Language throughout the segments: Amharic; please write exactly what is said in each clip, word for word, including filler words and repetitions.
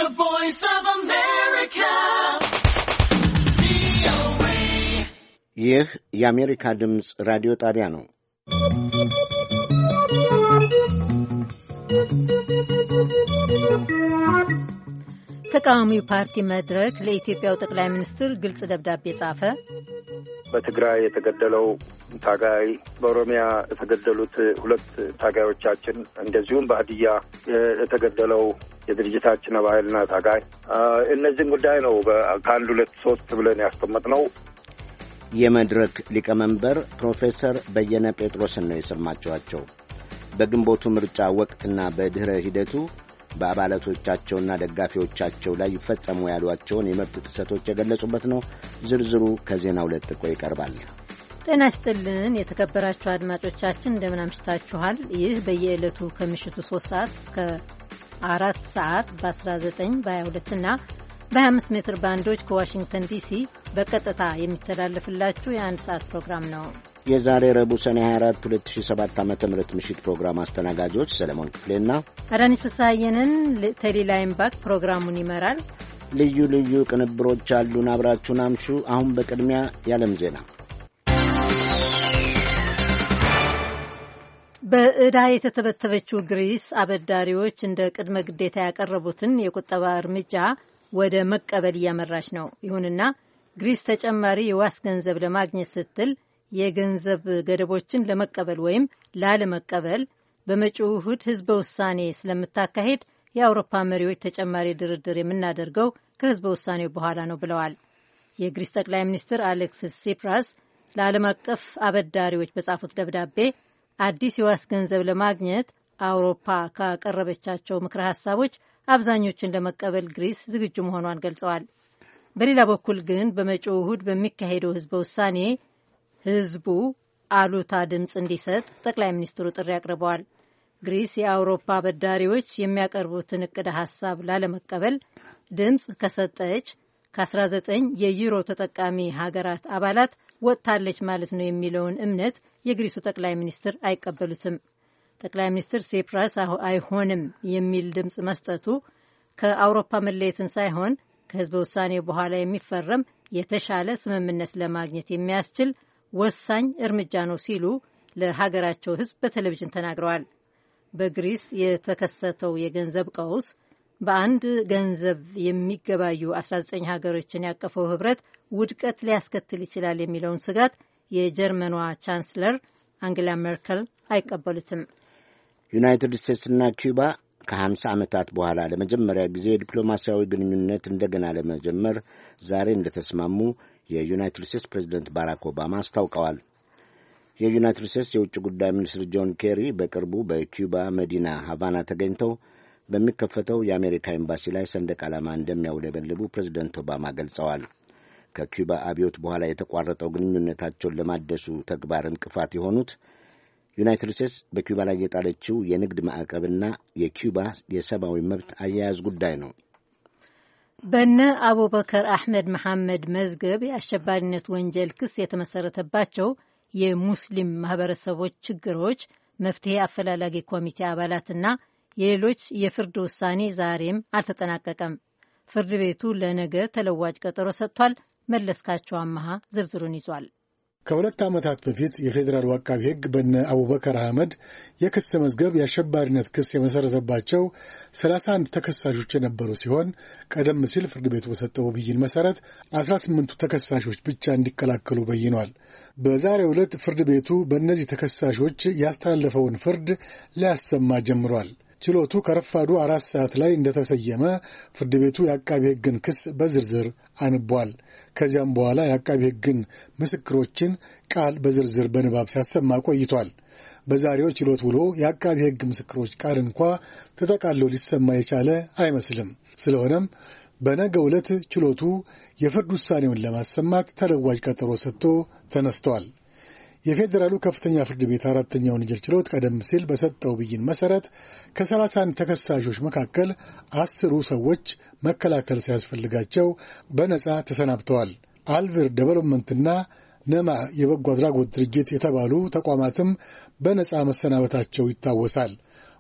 The Voice of America. ይህ የአሜሪካ ድምፅ ራዲዮ ጣቢያ ነው። ተቃዋሚው ፓርቲ መድረክ ለኢትዮጵያው ጠቅላይ ሚኒስትር ግልጽ ደብዳቤ ጻፈ። በትግራይ የተገደለው ታጋይ፣ በኦሮሚያ የተገደሉት ሁለት ታጋዮቻችን፣ እንደዚሁም በሀዲያ የተገደለው የድርጅታችን አባልና ታጋይ እነዚህን ጉዳይ ነው ከአንድ ሁለት ሶስት ብለን ያስቀመጥነው። የመድረክ ሊቀመንበር ፕሮፌሰር በየነ ጴጥሮስን ነው የሰማችኋቸው። በግንቦቱ ምርጫ ወቅትና በድህረ ሂደቱ በአባላቶቻቸውና ደጋፊዎቻቸው ላይ ይፈጸሙ ያሏቸውን የመብት ጥሰቶች የገለጹበት ነው። ዝርዝሩ ከዜናው ለጥቆ ይቀርባል። ጤና ይስጥልን የተከበራችሁ አድማጮቻችን፣ እንደምን አምሽታችኋል። ይህ በየዕለቱ ከምሽቱ ሶስት ሰዓት እስከ አራት ሰዓት በ19 በ22 እና በ25 ሜትር ባንዶች ከዋሽንግተን ዲሲ በቀጥታ የሚተላለፍላችሁ የአንድ ሰዓት ፕሮግራም ነው። የዛሬ ረቡዕ ሰኔ ሃያ አራት ሁለት ሺህ ሰባት ዓመተ ምህረት ምሽት ፕሮግራም አስተናጋጆች ሰለሞን ክፍሌና አዳነች ፍስሐየንን። ተሊላይም ባክ ፕሮግራሙን ይመራል። ልዩ ልዩ ቅንብሮች አሉን። አብራችሁን አምሹ። አሁን በቅድሚያ የዓለም ዜና። በዕዳ የተተበተበችው ግሪስ አበዳሪዎች እንደ ቅድመ ግዴታ ያቀረቡትን የቁጠባ እርምጃ ወደ መቀበል እያመራች ነው። ይሁንና ግሪስ ተጨማሪ የዋስ ገንዘብ ለማግኘት ስትል የገንዘብ ገደቦችን ለመቀበል ወይም ላለመቀበል በመጪው እሁድ ህዝበ ውሳኔ ስለምታካሄድ የአውሮፓ መሪዎች ተጨማሪ ድርድር የምናደርገው ከህዝበ ውሳኔው በኋላ ነው ብለዋል። የግሪስ ጠቅላይ ሚኒስትር አሌክሲስ ሲፕራስ ለዓለም አቀፍ አበዳሪዎች በጻፉት ደብዳቤ አዲስ የዋስ ገንዘብ ለማግኘት አውሮፓ ካቀረበቻቸው ምክረ ሀሳቦች አብዛኞቹን ለመቀበል ግሪስ ዝግጁ መሆኗን ገልጸዋል። በሌላ በኩል ግን በመጪው እሁድ በሚካሄደው ህዝበ ውሳኔ ህዝቡ አሉታ ድምፅ እንዲሰጥ ጠቅላይ ሚኒስትሩ ጥሪ አቅርበዋል። ግሪስ የአውሮፓ አበዳሪዎች የሚያቀርቡትን እቅደ ሀሳብ ላለመቀበል ድምፅ ከሰጠች ከአስራ ዘጠኝ የዩሮ ተጠቃሚ ሀገራት አባላት ወጥታለች ማለት ነው የሚለውን እምነት የግሪሱ ጠቅላይ ሚኒስትር አይቀበሉትም። ጠቅላይ ሚኒስትር ሲፕራስ አይሆንም የሚል ድምፅ መስጠቱ ከአውሮፓ መለየትን ሳይሆን ከህዝበ ውሳኔ በኋላ የሚፈረም የተሻለ ስምምነት ለማግኘት የሚያስችል ወሳኝ እርምጃ ነው ሲሉ ለሀገራቸው ህዝብ በቴሌቪዥን ተናግረዋል። በግሪስ የተከሰተው የገንዘብ ቀውስ በአንድ ገንዘብ የሚገባዩ አስራ ዘጠኝ ሀገሮችን ያቀፈው ህብረት ውድቀት ሊያስከትል ይችላል የሚለውን ስጋት የጀርመኗ ቻንስለር አንጌላ ሜርከል አይቀበሉትም። ዩናይትድ ስቴትስና ኩባ ከሀምሳ ዓመታት በኋላ ለመጀመሪያ ጊዜ ዲፕሎማሲያዊ ግንኙነት እንደገና ለመጀመር ዛሬ እንደተስማሙ የዩናይትድ ስቴትስ ፕሬዚደንት ባራክ ኦባማ አስታውቀዋል። የዩናይትድ ስቴትስ የውጭ ጉዳይ ሚኒስትር ጆን ኬሪ በቅርቡ በኩባ መዲና ሃቫና ተገኝተው በሚከፈተው የአሜሪካ ኤምባሲ ላይ ሰንደቅ ዓላማ እንደሚያውለበልቡ ፕሬዚደንት ኦባማ ገልጸዋል። ከኩባ አብዮት በኋላ የተቋረጠው ግንኙነታቸውን ለማደሱ ተግባር እንቅፋት የሆኑት ዩናይትድ ስቴትስ በኩባ ላይ የጣለችው የንግድ ማዕቀብና የኩባ የሰብአዊ መብት አያያዝ ጉዳይ ነው። በነ አቡበከር አሕመድ መሐመድ መዝገብ የአሸባሪነት ወንጀል ክስ የተመሰረተባቸው የሙስሊም ማህበረሰቦች ችግሮች መፍትሄ አፈላላጊ ኮሚቴ አባላትና የሌሎች የፍርድ ውሳኔ ዛሬም አልተጠናቀቀም። ፍርድ ቤቱ ለነገ ተለዋጭ ቀጠሮ ሰጥቷል። መለስካቸው አመሃ ዝርዝሩን ይዟል። ከሁለት ዓመታት በፊት የፌዴራሉ አቃቢ ሕግ በነ አቡበከር አህመድ የክስ መዝገብ የአሸባሪነት ክስ የመሠረተባቸው ሰላሳ አንድ ተከሳሾች የነበሩ ሲሆን ቀደም ሲል ፍርድ ቤቱ በሰጠው ብይን መሠረት አስራ ስምንቱ ተከሳሾች ብቻ እንዲከላከሉ በይኗል። በዛሬው ዕለት ፍርድ ቤቱ በእነዚህ ተከሳሾች ያስተላለፈውን ፍርድ ሊያሰማ ጀምሯል። ችሎቱ ከረፋዱ አራት ሰዓት ላይ እንደተሰየመ ፍርድ ቤቱ የአቃቢ ሕግን ክስ በዝርዝር አንቧል። ከዚያም በኋላ የአቃቢ ሕግን ምስክሮችን ቃል በዝርዝር በንባብ ሲያሰማ ቆይቷል። በዛሬው ችሎት ውሎ የአቃቢ ሕግ ምስክሮች ቃል እንኳ ተጠቃሎ ሊሰማ የቻለ አይመስልም። ስለሆነም በነገው ዕለት ችሎቱ የፍርድ ውሳኔውን ለማሰማት ተለዋጭ ቀጠሮ ሰጥቶ ተነስቷል። የፌዴራሉ ከፍተኛ ፍርድ ቤት አራተኛ ወንጀል ችሎት ቀደም ሲል በሰጠው ብይን መሠረት ከሰላሳ አንድ ተከሳሾች መካከል አስሩ ሰዎች መከላከል ሲያስፈልጋቸው በነጻ ተሰናብተዋል። አልቪር ዴቨሎፕመንትና ነማ የበጎ አድራጎት ድርጅት የተባሉ ተቋማትም በነጻ መሰናበታቸው ይታወሳል።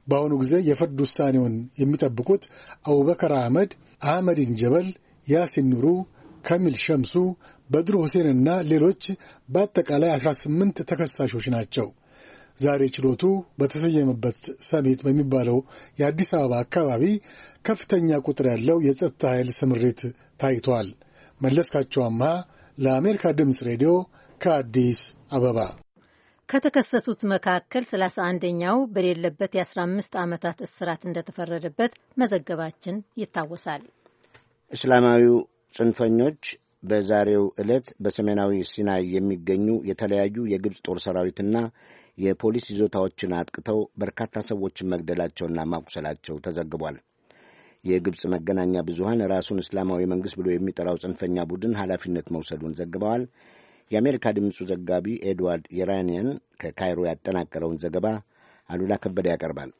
በአሁኑ ጊዜ የፍርድ ውሳኔውን የሚጠብቁት አቡበከር አህመድ፣ አህመዲን ጀበል፣ ያሲን ኑሩ፣ ካሚል ሸምሱ፣ በድሩ ሁሴንና ሌሎች በአጠቃላይ አስራ ስምንት ተከሳሾች ናቸው። ዛሬ ችሎቱ በተሰየመበት ሰሚት በሚባለው የአዲስ አበባ አካባቢ ከፍተኛ ቁጥር ያለው የጸጥታ ኃይል ስምሪት ታይቷል። መለስካቸው አምሃ ለአሜሪካ ድምፅ ሬዲዮ ከአዲስ አበባ። ከተከሰሱት መካከል ሰላሳ አንደኛው በሌለበት የአስራ አምስት ዓመታት እስራት እንደተፈረደበት መዘገባችን ይታወሳል። እስላማዊው ጽንፈኞች በዛሬው ዕለት በሰሜናዊ ሲናይ የሚገኙ የተለያዩ የግብፅ ጦር ሰራዊትና የፖሊስ ይዞታዎችን አጥቅተው በርካታ ሰዎችን መግደላቸውና ማቁሰላቸው ተዘግቧል። የግብፅ መገናኛ ብዙሃን ራሱን እስላማዊ መንግሥት ብሎ የሚጠራው ጽንፈኛ ቡድን ኃላፊነት መውሰዱን ዘግበዋል። የአሜሪካ ድምፁ ዘጋቢ ኤድዋርድ ኢራኒያን ከካይሮ ያጠናቀረውን ዘገባ አሉላ ከበደ ያቀርባል።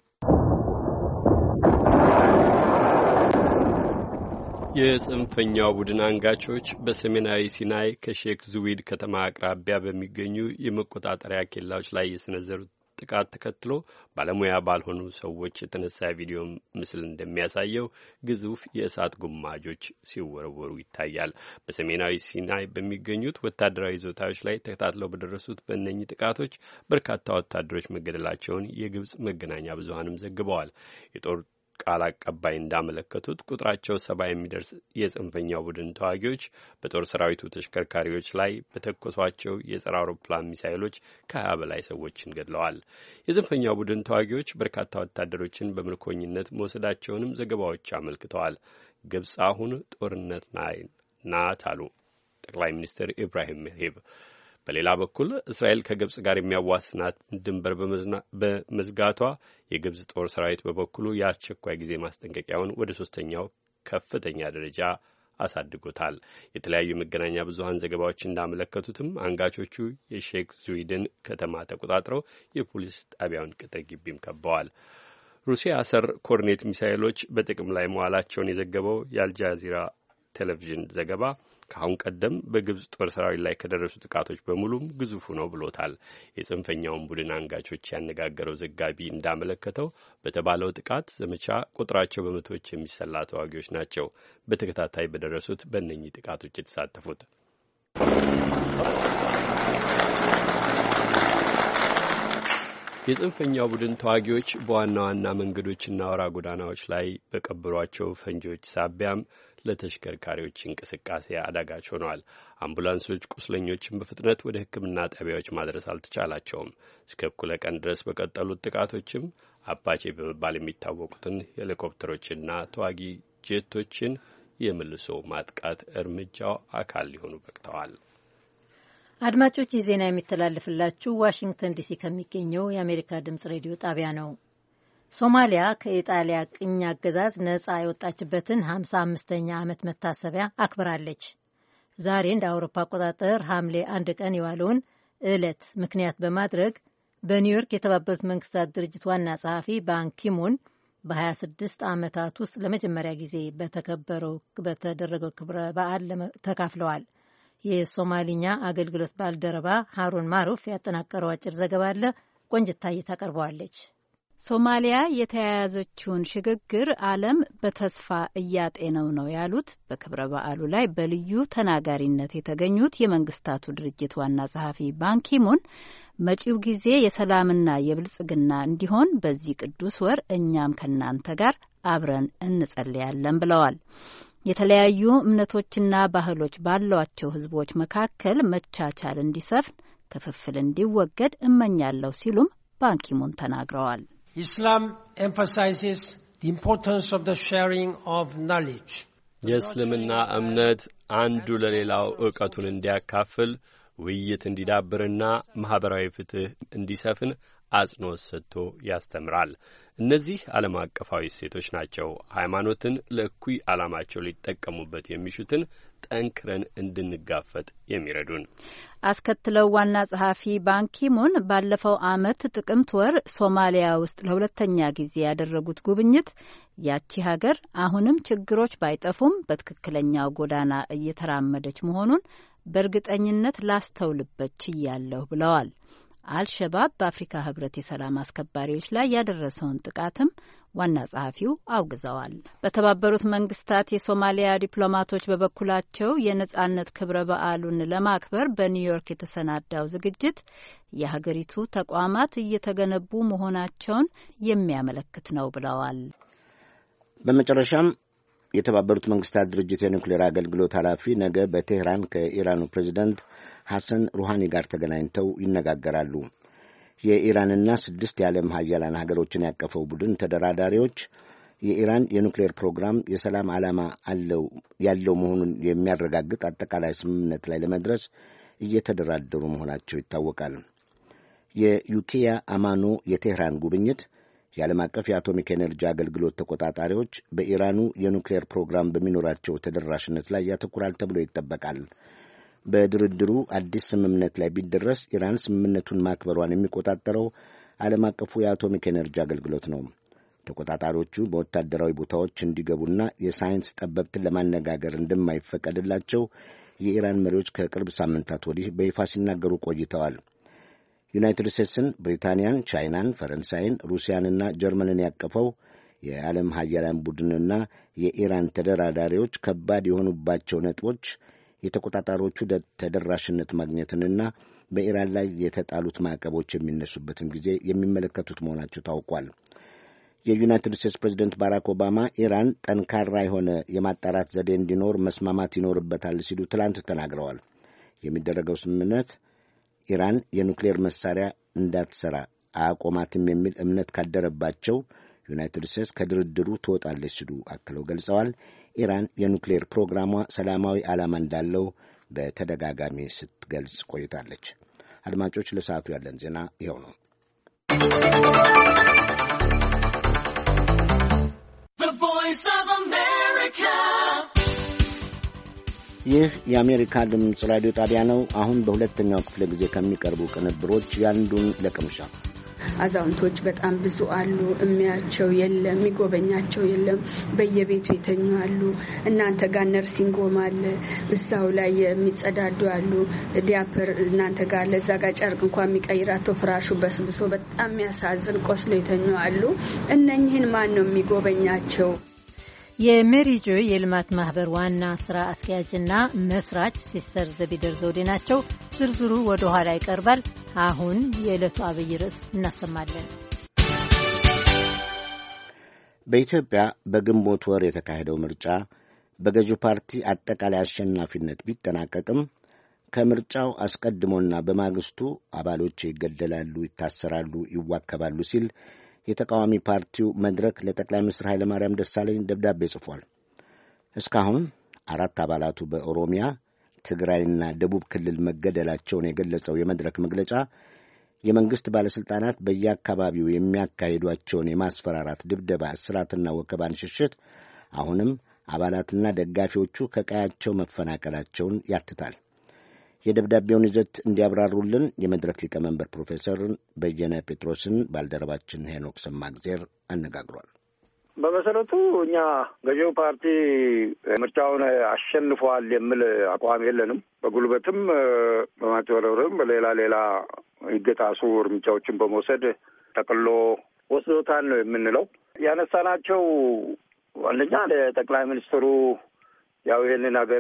የጽንፈኛው ቡድን አንጋቾች በሰሜናዊ ሲናይ ከሼክ ዙዊድ ከተማ አቅራቢያ በሚገኙ የመቆጣጠሪያ ኬላዎች ላይ የሰነዘሩት ጥቃት ተከትሎ ባለሙያ ባልሆኑ ሰዎች የተነሳ ቪዲዮ ምስል እንደሚያሳየው ግዙፍ የእሳት ጉማጆች ሲወረወሩ ይታያል። በሰሜናዊ ሲናይ በሚገኙት ወታደራዊ ይዞታዎች ላይ ተከታትለው በደረሱት በእነኚህ ጥቃቶች በርካታ ወታደሮች መገደላቸውን የግብጽ መገናኛ ብዙሃንም ዘግበዋል። የጦር ቃል አቀባይ እንዳመለከቱት ቁጥራቸው ሰባ የሚደርስ የጽንፈኛው ቡድን ተዋጊዎች በጦር ሰራዊቱ ተሽከርካሪዎች ላይ በተኮሷቸው የጸረ አውሮፕላን ሚሳይሎች ከሀያ በላይ ሰዎችን ገድለዋል። የጽንፈኛው ቡድን ተዋጊዎች በርካታ ወታደሮችን በምርኮኝነት መውሰዳቸውንም ዘገባዎች አመልክተዋል። ግብጽ አሁን ጦርነት ናት አሉ ጠቅላይ ሚኒስትር ኢብራሂም ሜህዲ። በሌላ በኩል እስራኤል ከግብጽ ጋር የሚያዋስናት ድንበር በመዝጋቷ የግብጽ ጦር ሰራዊት በበኩሉ የአስቸኳይ ጊዜ ማስጠንቀቂያውን ወደ ሶስተኛው ከፍተኛ ደረጃ አሳድጎታል። የተለያዩ መገናኛ ብዙሃን ዘገባዎች እንዳመለከቱትም አንጋቾቹ የሼክ ዙዊድን ከተማ ተቆጣጥረው የፖሊስ ጣቢያውን ቅጥር ግቢም ከበዋል። ሩሲያ ሰር ኮርኔት ሚሳይሎች በጥቅም ላይ መዋላቸውን የዘገበው የአልጃዚራ ቴሌቪዥን ዘገባ ከአሁን ቀደም በግብጽ ጦር ሰራዊት ላይ ከደረሱ ጥቃቶች በሙሉም ግዙፉ ነው ብሎታል። የጽንፈኛውን ቡድን አንጋቾች ያነጋገረው ዘጋቢ እንዳመለከተው በተባለው ጥቃት ዘመቻ ቁጥራቸው በመቶዎች የሚሰላ ተዋጊዎች ናቸው በተከታታይ በደረሱት በእነኚህ ጥቃቶች የተሳተፉት። የጽንፈኛው ቡድን ተዋጊዎች በዋና ዋና መንገዶችና አውራ ጎዳናዎች ላይ በቀበሯቸው ፈንጂዎች ሳቢያም ለተሽከርካሪዎች እንቅስቃሴ አዳጋች ሆነዋል። አምቡላንሶች ቁስለኞችን በፍጥነት ወደ ሕክምና ጣቢያዎች ማድረስ አልተቻላቸውም። እስከ እኩለ ቀን ድረስ በቀጠሉት ጥቃቶችም አፓቼ በመባል የሚታወቁትን ሄሊኮፕተሮችና ተዋጊ ጄቶችን የመልሶ ማጥቃት እርምጃው አካል ሊሆኑ በቅተዋል። አድማጮች፣ ይህ ዜና የሚተላለፍላችሁ ዋሽንግተን ዲሲ ከሚገኘው የአሜሪካ ድምጽ ሬዲዮ ጣቢያ ነው። ሶማሊያ ከኢጣሊያ ቅኝ አገዛዝ ነጻ የወጣችበትን ሀምሳ አምስተኛ ዓመት መታሰቢያ አክብራለች። ዛሬ እንደ አውሮፓ አቆጣጠር ሐምሌ አንድ ቀን የዋለውን ዕለት ምክንያት በማድረግ በኒውዮርክ የተባበሩት መንግስታት ድርጅት ዋና ጸሐፊ ባንኪሙን በ26 ዓመታት ውስጥ ለመጀመሪያ ጊዜ በተከበረው በተደረገው ክብረ በዓል ተካፍለዋል። የሶማሊኛ አገልግሎት ባልደረባ ሀሩን ማሩፍ ያጠናቀረው አጭር ዘገባ አለ። ቆንጅታዬ ታቀርበዋለች። ሶማሊያ የተያያዘችውን ሽግግር ዓለም በተስፋ እያጤነው ነው ያሉት በክብረ በዓሉ ላይ በልዩ ተናጋሪነት የተገኙት የመንግስታቱ ድርጅት ዋና ጸሐፊ ባንኪሙን መጪው ጊዜ የሰላምና የብልጽግና እንዲሆን በዚህ ቅዱስ ወር እኛም ከናንተ ጋር አብረን እንጸልያለን ብለዋል። የተለያዩ እምነቶችና ባህሎች ባሏቸው ህዝቦች መካከል መቻቻል እንዲሰፍን፣ ክፍፍል እንዲወገድ እመኛለሁ ሲሉም ባንኪሙን ተናግረዋል። Islam emphasizes the importance of the sharing of knowledge. የእስልምና እምነት አንዱ ለሌላው ዕውቀቱን እንዲያካፍል፣ ውይይት እንዲዳብርና ማህበራዊ ፍትህ እንዲሰፍን አጽንኦት ሰጥቶ ያስተምራል። እነዚህ ዓለም አቀፋዊ እሴቶች ናቸው ሃይማኖትን ለእኩይ ዓላማቸው ሊጠቀሙበት የሚሹትን ጠንክረን እንድንጋፈጥ የሚረዱን። አስከትለው ዋና ጸሐፊ ባንኪሙን ባለፈው ዓመት ጥቅምት ወር ሶማሊያ ውስጥ ለሁለተኛ ጊዜ ያደረጉት ጉብኝት ያቺ ሀገር አሁንም ችግሮች ባይጠፉም በትክክለኛው ጎዳና እየተራመደች መሆኑን በእርግጠኝነት ላስተውልበት ችያለሁ ብለዋል። አልሸባብ በአፍሪካ ህብረት የሰላም አስከባሪዎች ላይ ያደረሰውን ጥቃትም ዋና ጸሐፊው አውግዘዋል። በተባበሩት መንግስታት የሶማሊያ ዲፕሎማቶች በበኩላቸው የነጻነት ክብረ በዓሉን ለማክበር በኒውዮርክ የተሰናዳው ዝግጅት የሀገሪቱ ተቋማት እየተገነቡ መሆናቸውን የሚያመለክት ነው ብለዋል። በመጨረሻም የተባበሩት መንግስታት ድርጅት የኒውክሌር አገልግሎት ኃላፊ ነገ በቴህራን ከኢራኑ ፕሬዚዳንት ሐሰን ሩሃኒ ጋር ተገናኝተው ይነጋገራሉ። የኢራንና ስድስት የዓለም ሀያላን ሀገሮችን ያቀፈው ቡድን ተደራዳሪዎች የኢራን የኒውክሌር ፕሮግራም የሰላም ዓላማ ያለው መሆኑን የሚያረጋግጥ አጠቃላይ ስምምነት ላይ ለመድረስ እየተደራደሩ መሆናቸው ይታወቃል። የዩኪያ አማኖ የቴህራን ጉብኝት የዓለም አቀፍ የአቶሚክ ኤነርጂ አገልግሎት ተቆጣጣሪዎች በኢራኑ የኒውክሌር ፕሮግራም በሚኖራቸው ተደራሽነት ላይ ያተኩራል ተብሎ ይጠበቃል። በድርድሩ አዲስ ስምምነት ላይ ቢደረስ ኢራን ስምምነቱን ማክበሯን የሚቆጣጠረው ዓለም አቀፉ የአቶሚክ ኤነርጂ አገልግሎት ነው። ተቆጣጣሪዎቹ በወታደራዊ ቦታዎች እንዲገቡና የሳይንስ ጠበብትን ለማነጋገር እንደማይፈቀድላቸው የኢራን መሪዎች ከቅርብ ሳምንታት ወዲህ በይፋ ሲናገሩ ቆይተዋል። ዩናይትድ ስቴትስን፣ ብሪታንያን፣ ቻይናን፣ ፈረንሳይን፣ ሩሲያንና ጀርመንን ያቀፈው የዓለም ሀያላን ቡድንና የኢራን ተደራዳሪዎች ከባድ የሆኑባቸው ነጥቦች የተቆጣጣሪዎቹ ተደራሽነት ማግኘትንና በኢራን ላይ የተጣሉት ማዕቀቦች የሚነሱበትን ጊዜ የሚመለከቱት መሆናቸው ታውቋል። የዩናይትድ ስቴትስ ፕሬዚደንት ባራክ ኦባማ ኢራን ጠንካራ የሆነ የማጣራት ዘዴ እንዲኖር መስማማት ይኖርበታል ሲሉ ትላንት ተናግረዋል። የሚደረገው ስምምነት ኢራን የኑክሌር መሳሪያ እንዳትሰራ አያቆማትም የሚል እምነት ካደረባቸው ዩናይትድ ስቴትስ ከድርድሩ ትወጣለች ሲሉ አክለው ገልጸዋል። ኢራን የኑክሌር ፕሮግራሟ ሰላማዊ ዓላማ እንዳለው በተደጋጋሚ ስትገልጽ ቆይታለች። አድማጮች፣ ለሰዓቱ ያለን ዜና ይኸው ነው። ይህ የአሜሪካ ድምፅ ራዲዮ ጣቢያ ነው። አሁን በሁለተኛው ክፍለ ጊዜ ከሚቀርቡ ቅንብሮች ያንዱን ለቅምሻ። አዛውንቶች በጣም ብዙ አሉ። የሚያቸው የለም፣ የሚጎበኛቸው የለም። በየቤቱ የተኙ አሉ። እናንተ ጋር ነርሲንግ ሆም አለ፣ እዛው ላይ የሚጸዳዱ አሉ። ዲያፐር እናንተ ጋር ለዛ ጋር ጨርቅ እንኳን የሚቀይራቸው ፍራሹ በስብሶ በጣም የሚያሳዝን ቆስሎ የተኙ አሉ። እነኚህን ማን ነው የሚጎበኛቸው? የሜሪ ጆይ የልማት ማህበር ዋና ስራ አስኪያጅና መስራች ሲስተር ዘቢደር ዘውዴ ናቸው። ዝርዝሩ ወደ ኋላ ይቀርባል። አሁን የዕለቱ አብይ ርዕስ እናሰማለን። በኢትዮጵያ በግንቦት ወር የተካሄደው ምርጫ በገዢው ፓርቲ አጠቃላይ አሸናፊነት ቢጠናቀቅም ከምርጫው አስቀድሞና በማግስቱ አባሎች ይገደላሉ፣ ይታሰራሉ፣ ይዋከባሉ ሲል የተቃዋሚ ፓርቲው መድረክ ለጠቅላይ ሚኒስትር ኃይለማርያም ደሳለኝ ደብዳቤ ጽፏል። እስካሁን አራት አባላቱ በኦሮሚያ ትግራይና ደቡብ ክልል መገደላቸውን የገለጸው የመድረክ መግለጫ የመንግሥት ባለሥልጣናት በየአካባቢው የሚያካሂዷቸውን የማስፈራራት ድብደባ፣ እስራትና ወከባን ሽሽት አሁንም አባላትና ደጋፊዎቹ ከቀያቸው መፈናቀላቸውን ያትታል። የደብዳቤውን ይዘት እንዲያብራሩልን የመድረክ ሊቀመንበር ፕሮፌሰር በየነ ጴጥሮስን ባልደረባችን ሄኖክ ሰማግዜር አነጋግሯል። በመሰረቱ እኛ ገዢው ፓርቲ ምርጫውን አሸንፏል የሚል አቋም የለንም። በጉልበትም በማጭበርበርም በሌላ ሌላ ይገጣሱ እርምጃዎችን በመውሰድ ጠቅሎ ወስዶታል ነው የምንለው። ያነሳናቸው አንደኛ ለጠቅላይ ሚኒስትሩ ያው ይህንን ሀገር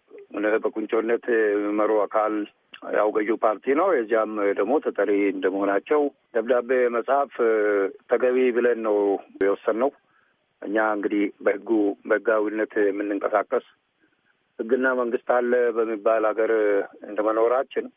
በቁንጮነት የሚመሩ አካል ያው ገዢው ፓርቲ ነው። የዚያም ደግሞ ተጠሪ እንደመሆናቸው ደብዳቤ መጽሐፍ ተገቢ ብለን ነው የወሰንነው። እኛ እንግዲህ በህጉ በህጋዊነት የምንንቀሳቀስ ህግና መንግስት አለ በሚባል ሀገር እንደመኖራችን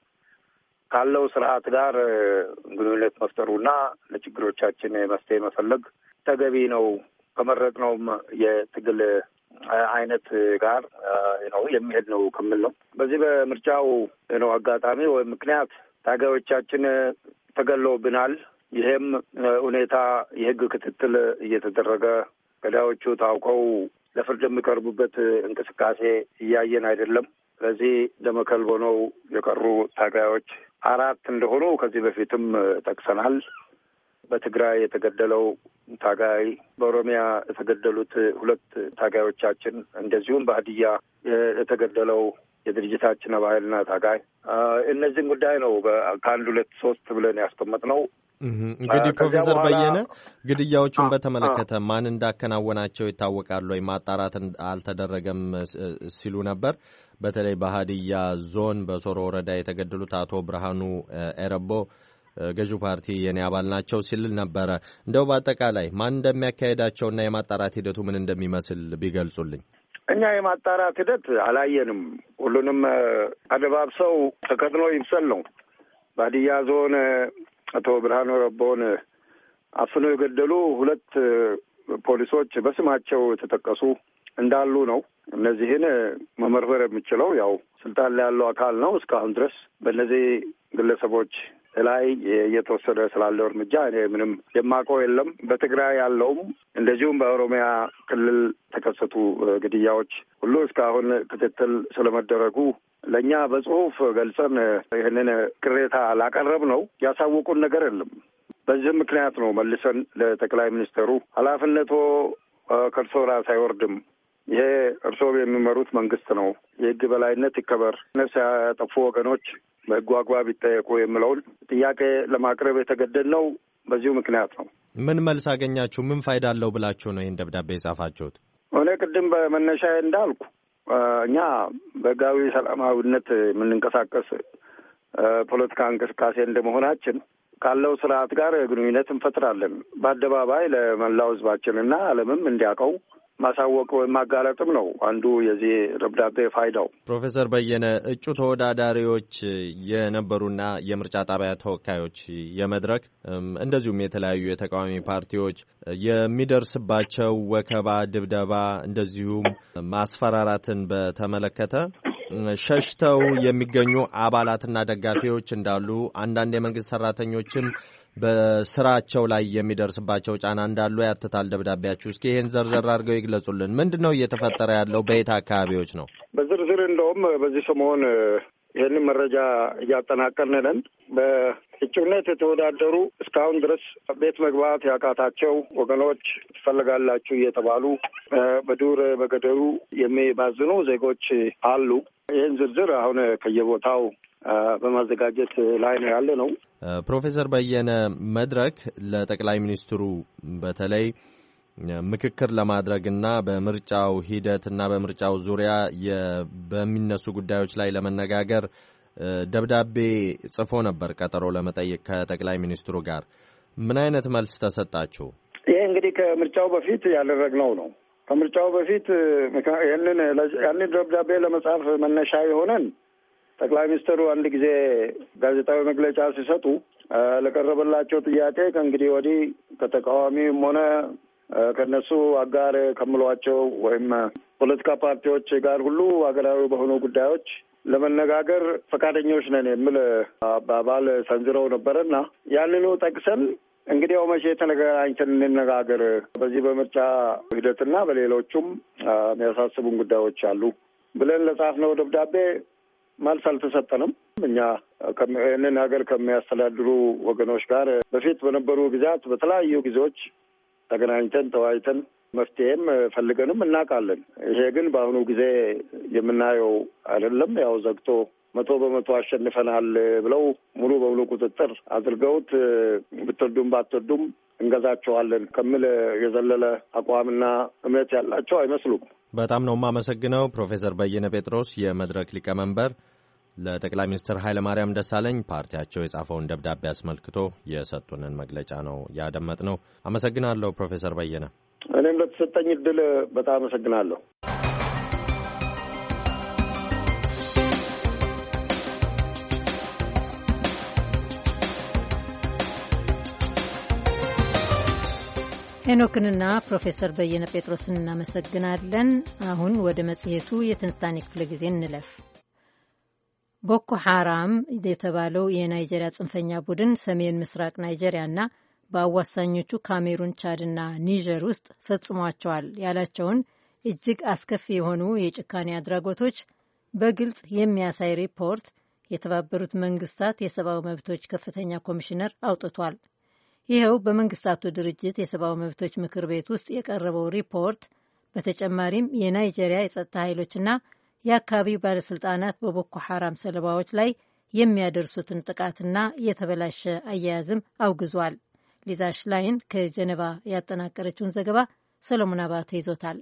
ካለው ስርዓት ጋር ግንኙነት መፍጠሩና ለችግሮቻችን መፍትሄ መፈለግ ተገቢ ነው። ከመረጥነውም የትግል አይነት ጋር ነው የሚሄድ ነው ከሚል ነው። በዚህ በምርጫው ነው አጋጣሚ ወይም ምክንያት ታጋዮቻችን ተገለውብናል። ይሄም ሁኔታ የህግ ክትትል እየተደረገ ገዳዮቹ ታውቀው ለፍርድ የሚቀርቡበት እንቅስቃሴ እያየን አይደለም። ስለዚህ ደመከልብ ሆነው የቀሩ ታጋዮች አራት እንደሆኑ ከዚህ በፊትም ጠቅሰናል። በትግራይ የተገደለው ታጋይ፣ በኦሮሚያ የተገደሉት ሁለት ታጋዮቻችን፣ እንደዚሁም በሀዲያ የተገደለው የድርጅታችን አባልና ታጋይ እነዚህን ጉዳይ ነው ከአንድ ሁለት ሶስት ብለን ያስቀመጥነው። እንግዲህ ፕሮፌሰር በየነ ግድያዎቹን በተመለከተ ማን እንዳከናወናቸው ይታወቃል ወይ? ማጣራት አልተደረገም ሲሉ ነበር። በተለይ በሀዲያ ዞን በሶሮ ወረዳ የተገደሉት አቶ ብርሃኑ ኤረቦ ገዢው ፓርቲ የኔ አባል ናቸው ሲል ነበረ። እንደው በአጠቃላይ ማን እንደሚያካሄዳቸውና የማጣራት ሂደቱ ምን እንደሚመስል ቢገልጹልኝ። እኛ የማጣራት ሂደት አላየንም። ሁሉንም አደባብሰው ተከትሎ ይብሰል ነው። በሀዲያ ዞን አቶ ብርሃኑ ረቦን አፍኖ የገደሉ ሁለት ፖሊሶች በስማቸው የተጠቀሱ እንዳሉ ነው። እነዚህን መመርመር የሚችለው ያው ስልጣን ላይ ያለው አካል ነው። እስካሁን ድረስ በእነዚህ ግለሰቦች ላይ እየተወሰደ ስላለው እርምጃ እኔ ምንም የማውቀው የለም። በትግራይ ያለውም እንደዚሁም በኦሮሚያ ክልል ተከሰቱ ግድያዎች ሁሉ እስካሁን ክትትል ስለመደረጉ ለእኛ በጽሁፍ ገልጸን ይህንን ቅሬታ ላቀረብ ነው ያሳወቁን ነገር የለም። በዚህ ምክንያት ነው መልሰን ለጠቅላይ ሚኒስትሩ ኃላፊነቱ ከእርሶ ራስ አይወርድም፣ ይሄ እርሶ የሚመሩት መንግስት ነው፣ የህግ በላይነት ይከበር፣ ነፍስ ያጠፉ ወገኖች በህጉ አግባብ ይጠየቁ የሚለውን ጥያቄ ለማቅረብ የተገደድነው በዚሁ ምክንያት ነው። ምን መልስ አገኛችሁ? ምን ፋይዳ አለው ብላችሁ ነው ይህን ደብዳቤ የጻፋችሁት? እኔ ቅድም በመነሻዬ እንዳልኩ እኛ በህጋዊ ሰላማዊነት የምንንቀሳቀስ ፖለቲካ እንቅስቃሴ እንደመሆናችን ካለው ስርዓት ጋር ግንኙነት እንፈጥራለን። በአደባባይ ለመላው ህዝባችንና ዓለምም እንዲያውቀው ማሳወቅ ወይም ማጋለጥም ነው አንዱ የዚህ ደብዳቤ ፋይዳው። ፕሮፌሰር በየነ እጩ ተወዳዳሪዎች የነበሩና የምርጫ ጣቢያ ተወካዮች የመድረክ እንደዚሁም የተለያዩ የተቃዋሚ ፓርቲዎች የሚደርስባቸው ወከባ፣ ድብደባ እንደዚሁም ማስፈራራትን በተመለከተ ሸሽተው የሚገኙ አባላትና ደጋፊዎች እንዳሉ፣ አንዳንድ የመንግስት ሰራተኞችም በስራቸው ላይ የሚደርስባቸው ጫና እንዳሉ ያትታል ደብዳቤያችሁ። እስኪ ይሄን ዘርዘር አድርገው ይግለጹልን። ምንድን ነው እየተፈጠረ ያለው? በየት አካባቢዎች ነው? በዝርዝር እንደውም በዚህ ሰሞን ይህንን መረጃ እያጠናቀርን ነን። በእጩነት የተወዳደሩ እስካሁን ድረስ ቤት መግባት ያቃታቸው ወገኖች ትፈልጋላችሁ እየተባሉ በዱር በገደሉ የሚባዝኑ ዜጎች አሉ። ይህን ዝርዝር አሁን ከየቦታው በማዘጋጀት ላይ ነው ያለ ነው። ፕሮፌሰር በየነ መድረክ ለጠቅላይ ሚኒስትሩ በተለይ ምክክር ለማድረግና በምርጫው ሂደትና በምርጫው ዙሪያ በሚነሱ ጉዳዮች ላይ ለመነጋገር ደብዳቤ ጽፎ ነበር ቀጠሮ ለመጠየቅ ከጠቅላይ ሚኒስትሩ ጋር። ምን አይነት መልስ ተሰጣችሁ? ይሄ እንግዲህ ከምርጫው በፊት ያደረግነው ነው። ከምርጫው በፊት ያንን ያንን ደብዳቤ ለመጻፍ መነሻ የሆነን ጠቅላይ ሚኒስትሩ አንድ ጊዜ ጋዜጣዊ መግለጫ ሲሰጡ ለቀረበላቸው ጥያቄ ከእንግዲህ ወዲህ ከተቃዋሚም ሆነ ከነሱ አጋር ከምሏቸው ወይም ፖለቲካ ፓርቲዎች ጋር ሁሉ ሀገራዊ በሆኑ ጉዳዮች ለመነጋገር ፈቃደኞች ነን የሚል አባባል ሰንዝረው ነበረና ያንኑ ጠቅሰን እንግዲህ ያው መቼ ተነጋግረን እንነጋገር፣ በዚህ በምርጫ ሂደትና በሌሎቹም የሚያሳስቡን ጉዳዮች አሉ ብለን ለጻፍነው ደብዳቤ መልስ አልተሰጠንም። እኛ ይህንን ሀገር ከሚያስተዳድሩ ወገኖች ጋር በፊት በነበሩ ጊዜያት በተለያዩ ጊዜዎች ተገናኝተን ተወያይተን መፍትሄም ፈልገንም እናውቃለን። ይሄ ግን በአሁኑ ጊዜ የምናየው አይደለም። ያው ዘግቶ መቶ በመቶ አሸንፈናል ብለው ሙሉ በሙሉ ቁጥጥር አድርገውት ብትወዱም ባትወዱም እንገዛቸዋለን ከሚል የዘለለ አቋምና እምነት ያላቸው አይመስሉም። በጣም ነው የማመሰግነው ፕሮፌሰር በየነ ጴጥሮስ የመድረክ ሊቀመንበር ለጠቅላይ ሚኒስትር ኃይለማርያም ደሳለኝ ፓርቲያቸው የጻፈውን ደብዳቤ አስመልክቶ የሰጡንን መግለጫ ነው ያደመጥነው። አመሰግናለሁ ፕሮፌሰር በየነ። እኔም ለተሰጠኝ እድል በጣም አመሰግናለሁ። ሄኖክንና ፕሮፌሰር በየነ ጴጥሮስን እናመሰግናለን። አሁን ወደ መጽሔቱ የትንታኔ ክፍለ ጊዜ እንለፍ። ቦኮ ሐራም የተባለው የናይጄሪያ ጽንፈኛ ቡድን ሰሜን ምስራቅ ናይጄሪያና በአዋሳኞቹ ካሜሩን፣ ቻድና ኒጀር ውስጥ ፈጽሟቸዋል ያላቸውን እጅግ አስከፊ የሆኑ የጭካኔ አድራጎቶች በግልጽ የሚያሳይ ሪፖርት የተባበሩት መንግስታት የሰብአዊ መብቶች ከፍተኛ ኮሚሽነር አውጥቷል። ይኸው በመንግስታቱ ድርጅት የሰብአዊ መብቶች ምክር ቤት ውስጥ የቀረበው ሪፖርት በተጨማሪም የናይጄሪያ የጸጥታ ኃይሎችና የአካባቢው ባለሥልጣናት በቦኮ ሐራም ሰለባዎች ላይ የሚያደርሱትን ጥቃትና የተበላሸ አያያዝም አውግዟል። ሊዛ ሽላይን ከጀኔቫ ያጠናቀረችውን ዘገባ ሰሎሞን አባተ ይዞታል።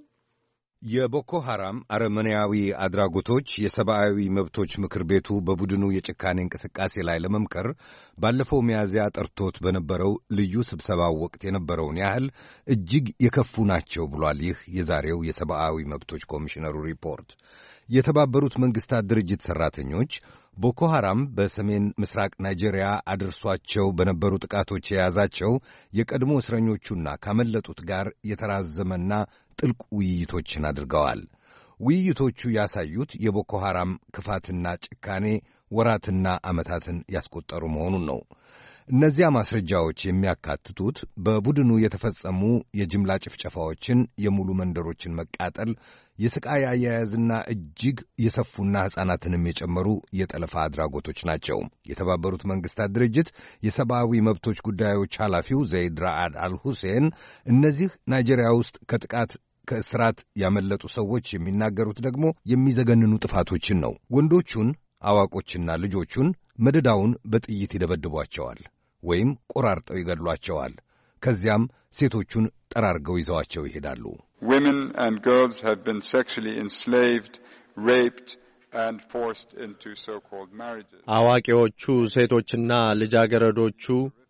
የቦኮ ሐራም አረመኔያዊ አድራጎቶች የሰብአዊ መብቶች ምክር ቤቱ በቡድኑ የጭካኔ እንቅስቃሴ ላይ ለመምከር ባለፈው ሚያዝያ ጠርቶት በነበረው ልዩ ስብሰባው ወቅት የነበረውን ያህል እጅግ የከፉ ናቸው ብሏል። ይህ የዛሬው የሰብአዊ መብቶች ኮሚሽነሩ ሪፖርት የተባበሩት መንግሥታት ድርጅት ሠራተኞች ቦኮ ሐራም በሰሜን ምስራቅ ናይጄሪያ አድርሷቸው በነበሩ ጥቃቶች የያዛቸው የቀድሞ እስረኞቹና ካመለጡት ጋር የተራዘመና ጥልቅ ውይይቶችን አድርገዋል። ውይይቶቹ ያሳዩት የቦኮ ሐራም ክፋትና ጭካኔ ወራትና ዓመታትን ያስቆጠሩ መሆኑን ነው። እነዚያ ማስረጃዎች የሚያካትቱት በቡድኑ የተፈጸሙ የጅምላ ጭፍጨፋዎችን፣ የሙሉ መንደሮችን መቃጠል፣ የሥቃይ አያያዝና እጅግ የሰፉና ሕፃናትንም የጨመሩ የጠለፋ አድራጎቶች ናቸው። የተባበሩት መንግሥታት ድርጅት የሰብአዊ መብቶች ጉዳዮች ኃላፊው ዘይድ ራአድ አልሁሴን እነዚህ ናይጄሪያ ውስጥ ከጥቃት ከእስራት ያመለጡ ሰዎች የሚናገሩት ደግሞ የሚዘገንኑ ጥፋቶችን ነው። ወንዶቹን አዋቆችና ልጆቹን መደዳውን በጥይት ይደበድቧቸዋል ወይም ቆራርጠው ይገድሏቸዋል። ከዚያም ሴቶቹን ጠራርገው ይዘዋቸው ይሄዳሉ። Women and girls have been sexually enslaved, raped and forced into so-called marriages. አዋቂዎቹ ሴቶችና ልጃገረዶቹ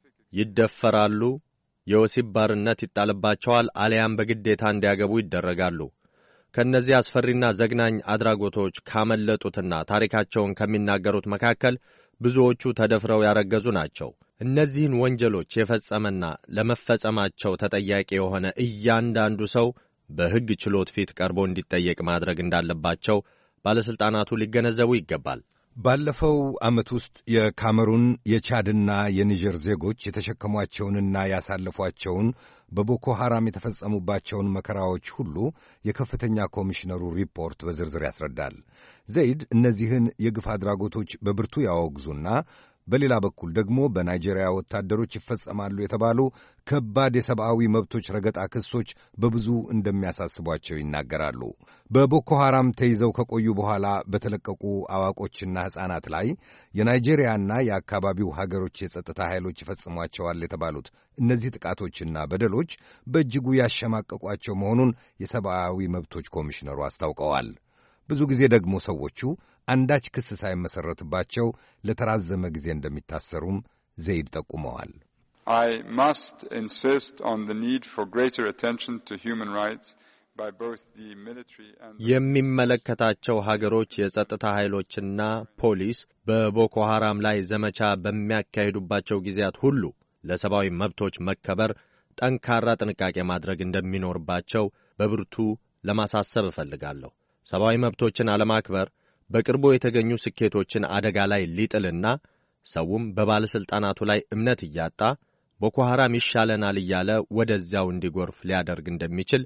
ይደፈራሉ፣ የወሲብ ባርነት ይጣልባቸዋል፣ አሊያም በግዴታ እንዲያገቡ ይደረጋሉ። ከእነዚህ አስፈሪና ዘግናኝ አድራጎቶች ካመለጡትና ታሪካቸውን ከሚናገሩት መካከል ብዙዎቹ ተደፍረው ያረገዙ ናቸው። እነዚህን ወንጀሎች የፈጸመና ለመፈጸማቸው ተጠያቂ የሆነ እያንዳንዱ ሰው በሕግ ችሎት ፊት ቀርቦ እንዲጠየቅ ማድረግ እንዳለባቸው ባለሥልጣናቱ ሊገነዘቡ ይገባል። ባለፈው ዓመት ውስጥ የካሜሩን የቻድና የኒጀር ዜጎች የተሸከሟቸውንና ያሳለፏቸውን በቦኮ ሐራም የተፈጸሙባቸውን መከራዎች ሁሉ የከፍተኛ ኮሚሽነሩ ሪፖርት በዝርዝር ያስረዳል። ዘይድ እነዚህን የግፍ አድራጎቶች በብርቱ ያወግዙና በሌላ በኩል ደግሞ በናይጄሪያ ወታደሮች ይፈጸማሉ የተባሉ ከባድ የሰብአዊ መብቶች ረገጣ ክሶች በብዙ እንደሚያሳስቧቸው ይናገራሉ። በቦኮ ሐራም ተይዘው ከቆዩ በኋላ በተለቀቁ አዋቆችና ሕፃናት ላይ የናይጄሪያና የአካባቢው ሀገሮች የጸጥታ ኃይሎች ይፈጽሟቸዋል የተባሉት እነዚህ ጥቃቶችና በደሎች በእጅጉ ያሸማቀቋቸው መሆኑን የሰብአዊ መብቶች ኮሚሽነሩ አስታውቀዋል። ብዙ ጊዜ ደግሞ ሰዎቹ አንዳች ክስ ሳይመሠረትባቸው ለተራዘመ ጊዜ እንደሚታሰሩም ዘይድ ጠቁመዋል። I must insist on the need for greater attention to human rights by both the military and የሚመለከታቸው ሀገሮች የጸጥታ ኃይሎችና ፖሊስ በቦኮ ሐራም ላይ ዘመቻ በሚያካሂዱባቸው ጊዜያት ሁሉ ለሰብአዊ መብቶች መከበር ጠንካራ ጥንቃቄ ማድረግ እንደሚኖርባቸው በብርቱ ለማሳሰብ እፈልጋለሁ። ሰብአዊ መብቶችን አለማክበር በቅርቡ የተገኙ ስኬቶችን አደጋ ላይ ሊጥልና ሰውም በባለሥልጣናቱ ላይ እምነት እያጣ ቦኮ ሐራም ይሻለናል እያለ ወደዚያው እንዲጎርፍ ሊያደርግ እንደሚችል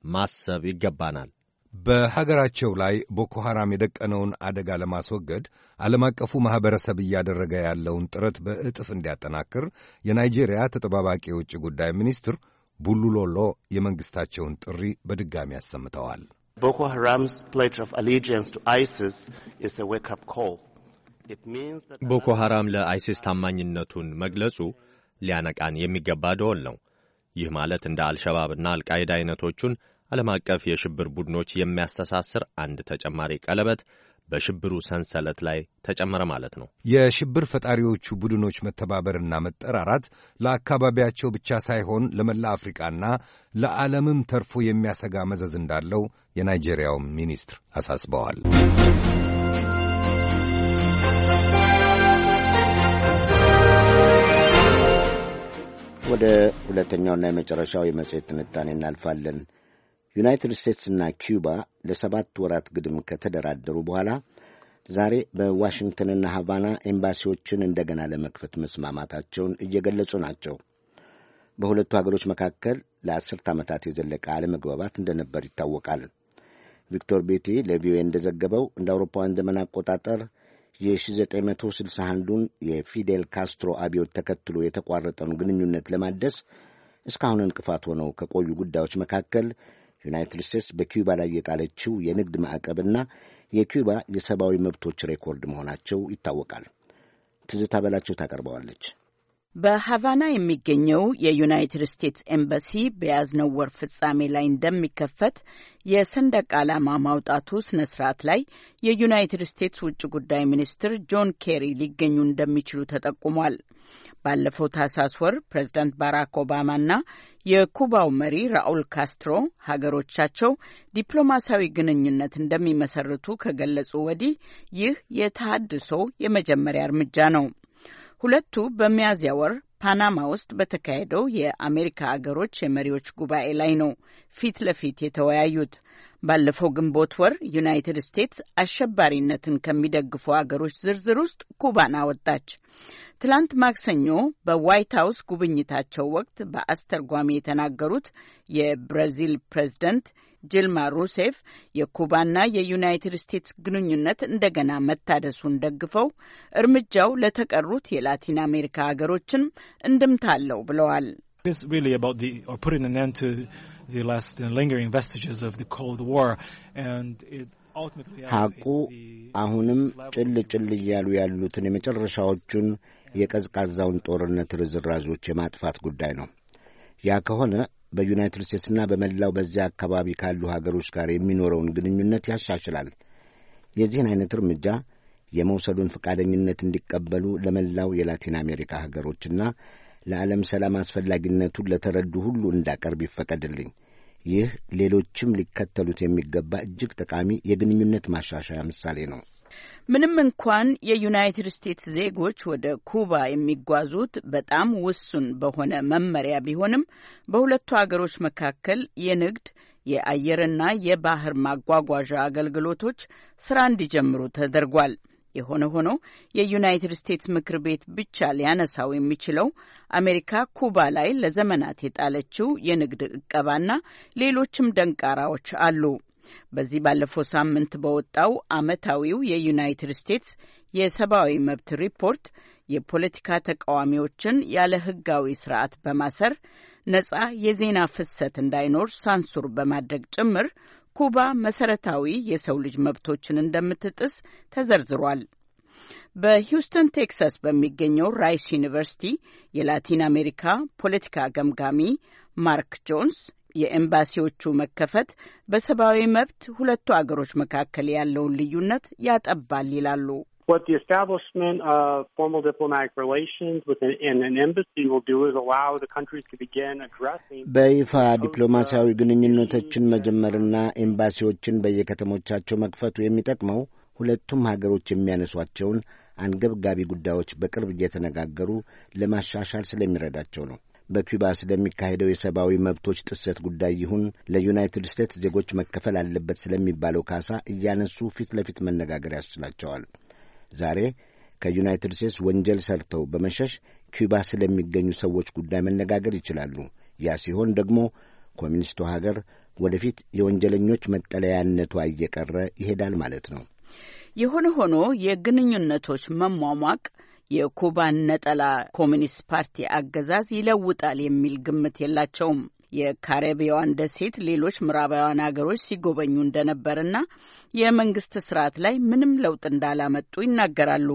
ማሰብ ይገባናል። በሀገራቸው ላይ ቦኮ ሐራም የደቀነውን አደጋ ለማስወገድ ዓለም አቀፉ ማኅበረሰብ እያደረገ ያለውን ጥረት በእጥፍ እንዲያጠናክር የናይጄሪያ ተጠባባቂ የውጭ ጉዳይ ሚኒስትር ቡሉሎሎ የመንግሥታቸውን ጥሪ በድጋሚ አሰምተዋል። Boko Haram's pledge of allegiance to ISIS is a wake-up call. It means that ቦኮ ሐራም ለአይሲስ ታማኝነቱን መግለጹ ሊያነቃን የሚገባ ደወል ነው። ይህ ማለት እንደ አልሸባብና አልቃይዳ አይነቶቹን ዓለም አቀፍ የሽብር ቡድኖች የሚያስተሳስር አንድ ተጨማሪ ቀለበት በሽብሩ ሰንሰለት ላይ ተጨመረ ማለት ነው። የሽብር ፈጣሪዎቹ ቡድኖች መተባበርና መጠራራት ለአካባቢያቸው ብቻ ሳይሆን ለመላ አፍሪቃና ለዓለምም ተርፎ የሚያሰጋ መዘዝ እንዳለው የናይጄሪያው ሚኒስትር አሳስበዋል። ወደ ሁለተኛውና የመጨረሻው የመጽሔት ትንታኔ እናልፋለን። ዩናይትድ ስቴትስና ኪዩባ ለሰባት ወራት ግድም ከተደራደሩ በኋላ ዛሬ በዋሽንግተንና ሃቫና ኤምባሲዎችን እንደገና ለመክፈት መስማማታቸውን እየገለጹ ናቸው። በሁለቱ ሀገሮች መካከል ለአስርት ዓመታት የዘለቀ አለመግባባት እንደነበር ይታወቃል። ቪክቶር ቤቲ ለቪኦኤ እንደዘገበው እንደ አውሮፓውያን ዘመን አቆጣጠር የ1961ዱን የፊዴል ካስትሮ አብዮት ተከትሎ የተቋረጠውን ግንኙነት ለማደስ እስካሁን እንቅፋት ሆነው ከቆዩ ጉዳዮች መካከል ዩናይትድ ስቴትስ በኪዩባ ላይ የጣለችው የንግድ ማዕቀብና የኪዩባ የሰብአዊ መብቶች ሬኮርድ መሆናቸው ይታወቃል። ትዝታ በላቸው ታቀርበዋለች። በሃቫና የሚገኘው የዩናይትድ ስቴትስ ኤምባሲ በያዝነው ወር ፍጻሜ ላይ እንደሚከፈት የሰንደቅ ዓላማ ማውጣቱ ስነ ስርዓት ላይ የዩናይትድ ስቴትስ ውጭ ጉዳይ ሚኒስትር ጆን ኬሪ ሊገኙ እንደሚችሉ ተጠቁሟል። ባለፈው ታህሳስ ወር ፕሬዝዳንት ባራክ ኦባማና የኩባው መሪ ራኡል ካስትሮ ሀገሮቻቸው ዲፕሎማሲያዊ ግንኙነት እንደሚመሰርቱ ከገለጹ ወዲህ ይህ የተሃድሶ የመጀመሪያ እርምጃ ነው። ሁለቱ በሚያዝያ ወር ፓናማ ውስጥ በተካሄደው የአሜሪካ አገሮች የመሪዎች ጉባኤ ላይ ነው ፊት ለፊት የተወያዩት። ባለፈው ግንቦት ወር ዩናይትድ ስቴትስ አሸባሪነትን ከሚደግፉ አገሮች ዝርዝር ውስጥ ኩባን አወጣች። ትላንት ማክሰኞ በዋይት ሀውስ ጉብኝታቸው ወቅት በአስተርጓሚ የተናገሩት የብራዚል ፕሬዝደንት ጂልማ ሩሴፍ የኩባና የዩናይትድ ስቴትስ ግንኙነት እንደገና መታደሱን ደግፈው እርምጃው ለተቀሩት የላቲን አሜሪካ ሀገሮችን እንድምታ አለው ብለዋል። ሐቁ አሁንም ጭል ጭል እያሉ ያሉትን የመጨረሻዎቹን የቀዝቃዛውን ጦርነት ርዝራዞች የማጥፋት ጉዳይ ነው። ያ ከሆነ በዩናይትድ ስቴትስና በመላው በዚያ አካባቢ ካሉ ሀገሮች ጋር የሚኖረውን ግንኙነት ያሻሽላል። የዚህን አይነት እርምጃ የመውሰዱን ፈቃደኝነት እንዲቀበሉ ለመላው የላቲን አሜሪካ ሀገሮችና ለዓለም ሰላም አስፈላጊነቱን ለተረዱ ሁሉ እንዳቀርብ ይፈቀድልኝ። ይህ ሌሎችም ሊከተሉት የሚገባ እጅግ ጠቃሚ የግንኙነት ማሻሻያ ምሳሌ ነው። ምንም እንኳን የዩናይትድ ስቴትስ ዜጎች ወደ ኩባ የሚጓዙት በጣም ውሱን በሆነ መመሪያ ቢሆንም በሁለቱ አገሮች መካከል የንግድ የአየርና የባህር ማጓጓዣ አገልግሎቶች ስራ እንዲጀምሩ ተደርጓል። የሆነ ሆኖ የዩናይትድ ስቴትስ ምክር ቤት ብቻ ሊያነሳው የሚችለው አሜሪካ ኩባ ላይ ለዘመናት የጣለችው የንግድ ዕቀባና ሌሎችም ደንቃራዎች አሉ። በዚህ ባለፈው ሳምንት በወጣው ዓመታዊው የዩናይትድ ስቴትስ የሰብአዊ መብት ሪፖርት የፖለቲካ ተቃዋሚዎችን ያለ ሕጋዊ ስርዓት በማሰር ነጻ የዜና ፍሰት እንዳይኖር ሳንሱር በማድረግ ጭምር ኩባ መሰረታዊ የሰው ልጅ መብቶችን እንደምትጥስ ተዘርዝሯል። በሂውስተን ቴክሳስ በሚገኘው ራይስ ዩኒቨርሲቲ የላቲን አሜሪካ ፖለቲካ ገምጋሚ ማርክ ጆንስ የኤምባሲዎቹ መከፈት በሰብአዊ መብት ሁለቱ አገሮች መካከል ያለውን ልዩነት ያጠባል ይላሉ። What the establishment of formal diplomatic relations within an embassy will do is allow the countries to begin addressing በይፋ ዲፕሎማሲያዊ ግንኙነቶችን መጀመርና ኤምባሲዎችን በየከተሞቻቸው መክፈቱ የሚጠቅመው ሁለቱም ሀገሮች የሚያነሷቸውን አንገብጋቢ ጉዳዮች በቅርብ እየተነጋገሩ ለማሻሻል ስለሚረዳቸው ነው። በኩባ ስለሚካሄደው የሰብአዊ መብቶች ጥሰት ጉዳይ ይሁን ለዩናይትድ ስቴትስ ዜጎች መከፈል አለበት ስለሚባለው ካሳ እያነሱ ፊት ለፊት መነጋገር ያስችላቸዋል። ዛሬ ከዩናይትድ ስቴትስ ወንጀል ሰርተው በመሸሽ ኩባ ስለሚገኙ ሰዎች ጉዳይ መነጋገር ይችላሉ። ያ ሲሆን ደግሞ ኮሚኒስቱ ሀገር ወደፊት የወንጀለኞች መጠለያነቷ እየቀረ ይሄዳል ማለት ነው። የሆነ ሆኖ የግንኙነቶች መሟሟቅ የኩባን ነጠላ ኮሚኒስት ፓርቲ አገዛዝ ይለውጣል የሚል ግምት የላቸውም። የካሪቢያን ደሴት ሌሎች ምዕራባውያን አገሮች ሲጎበኙ እንደነበርና የመንግስት ስርዓት ላይ ምንም ለውጥ እንዳላመጡ ይናገራሉ።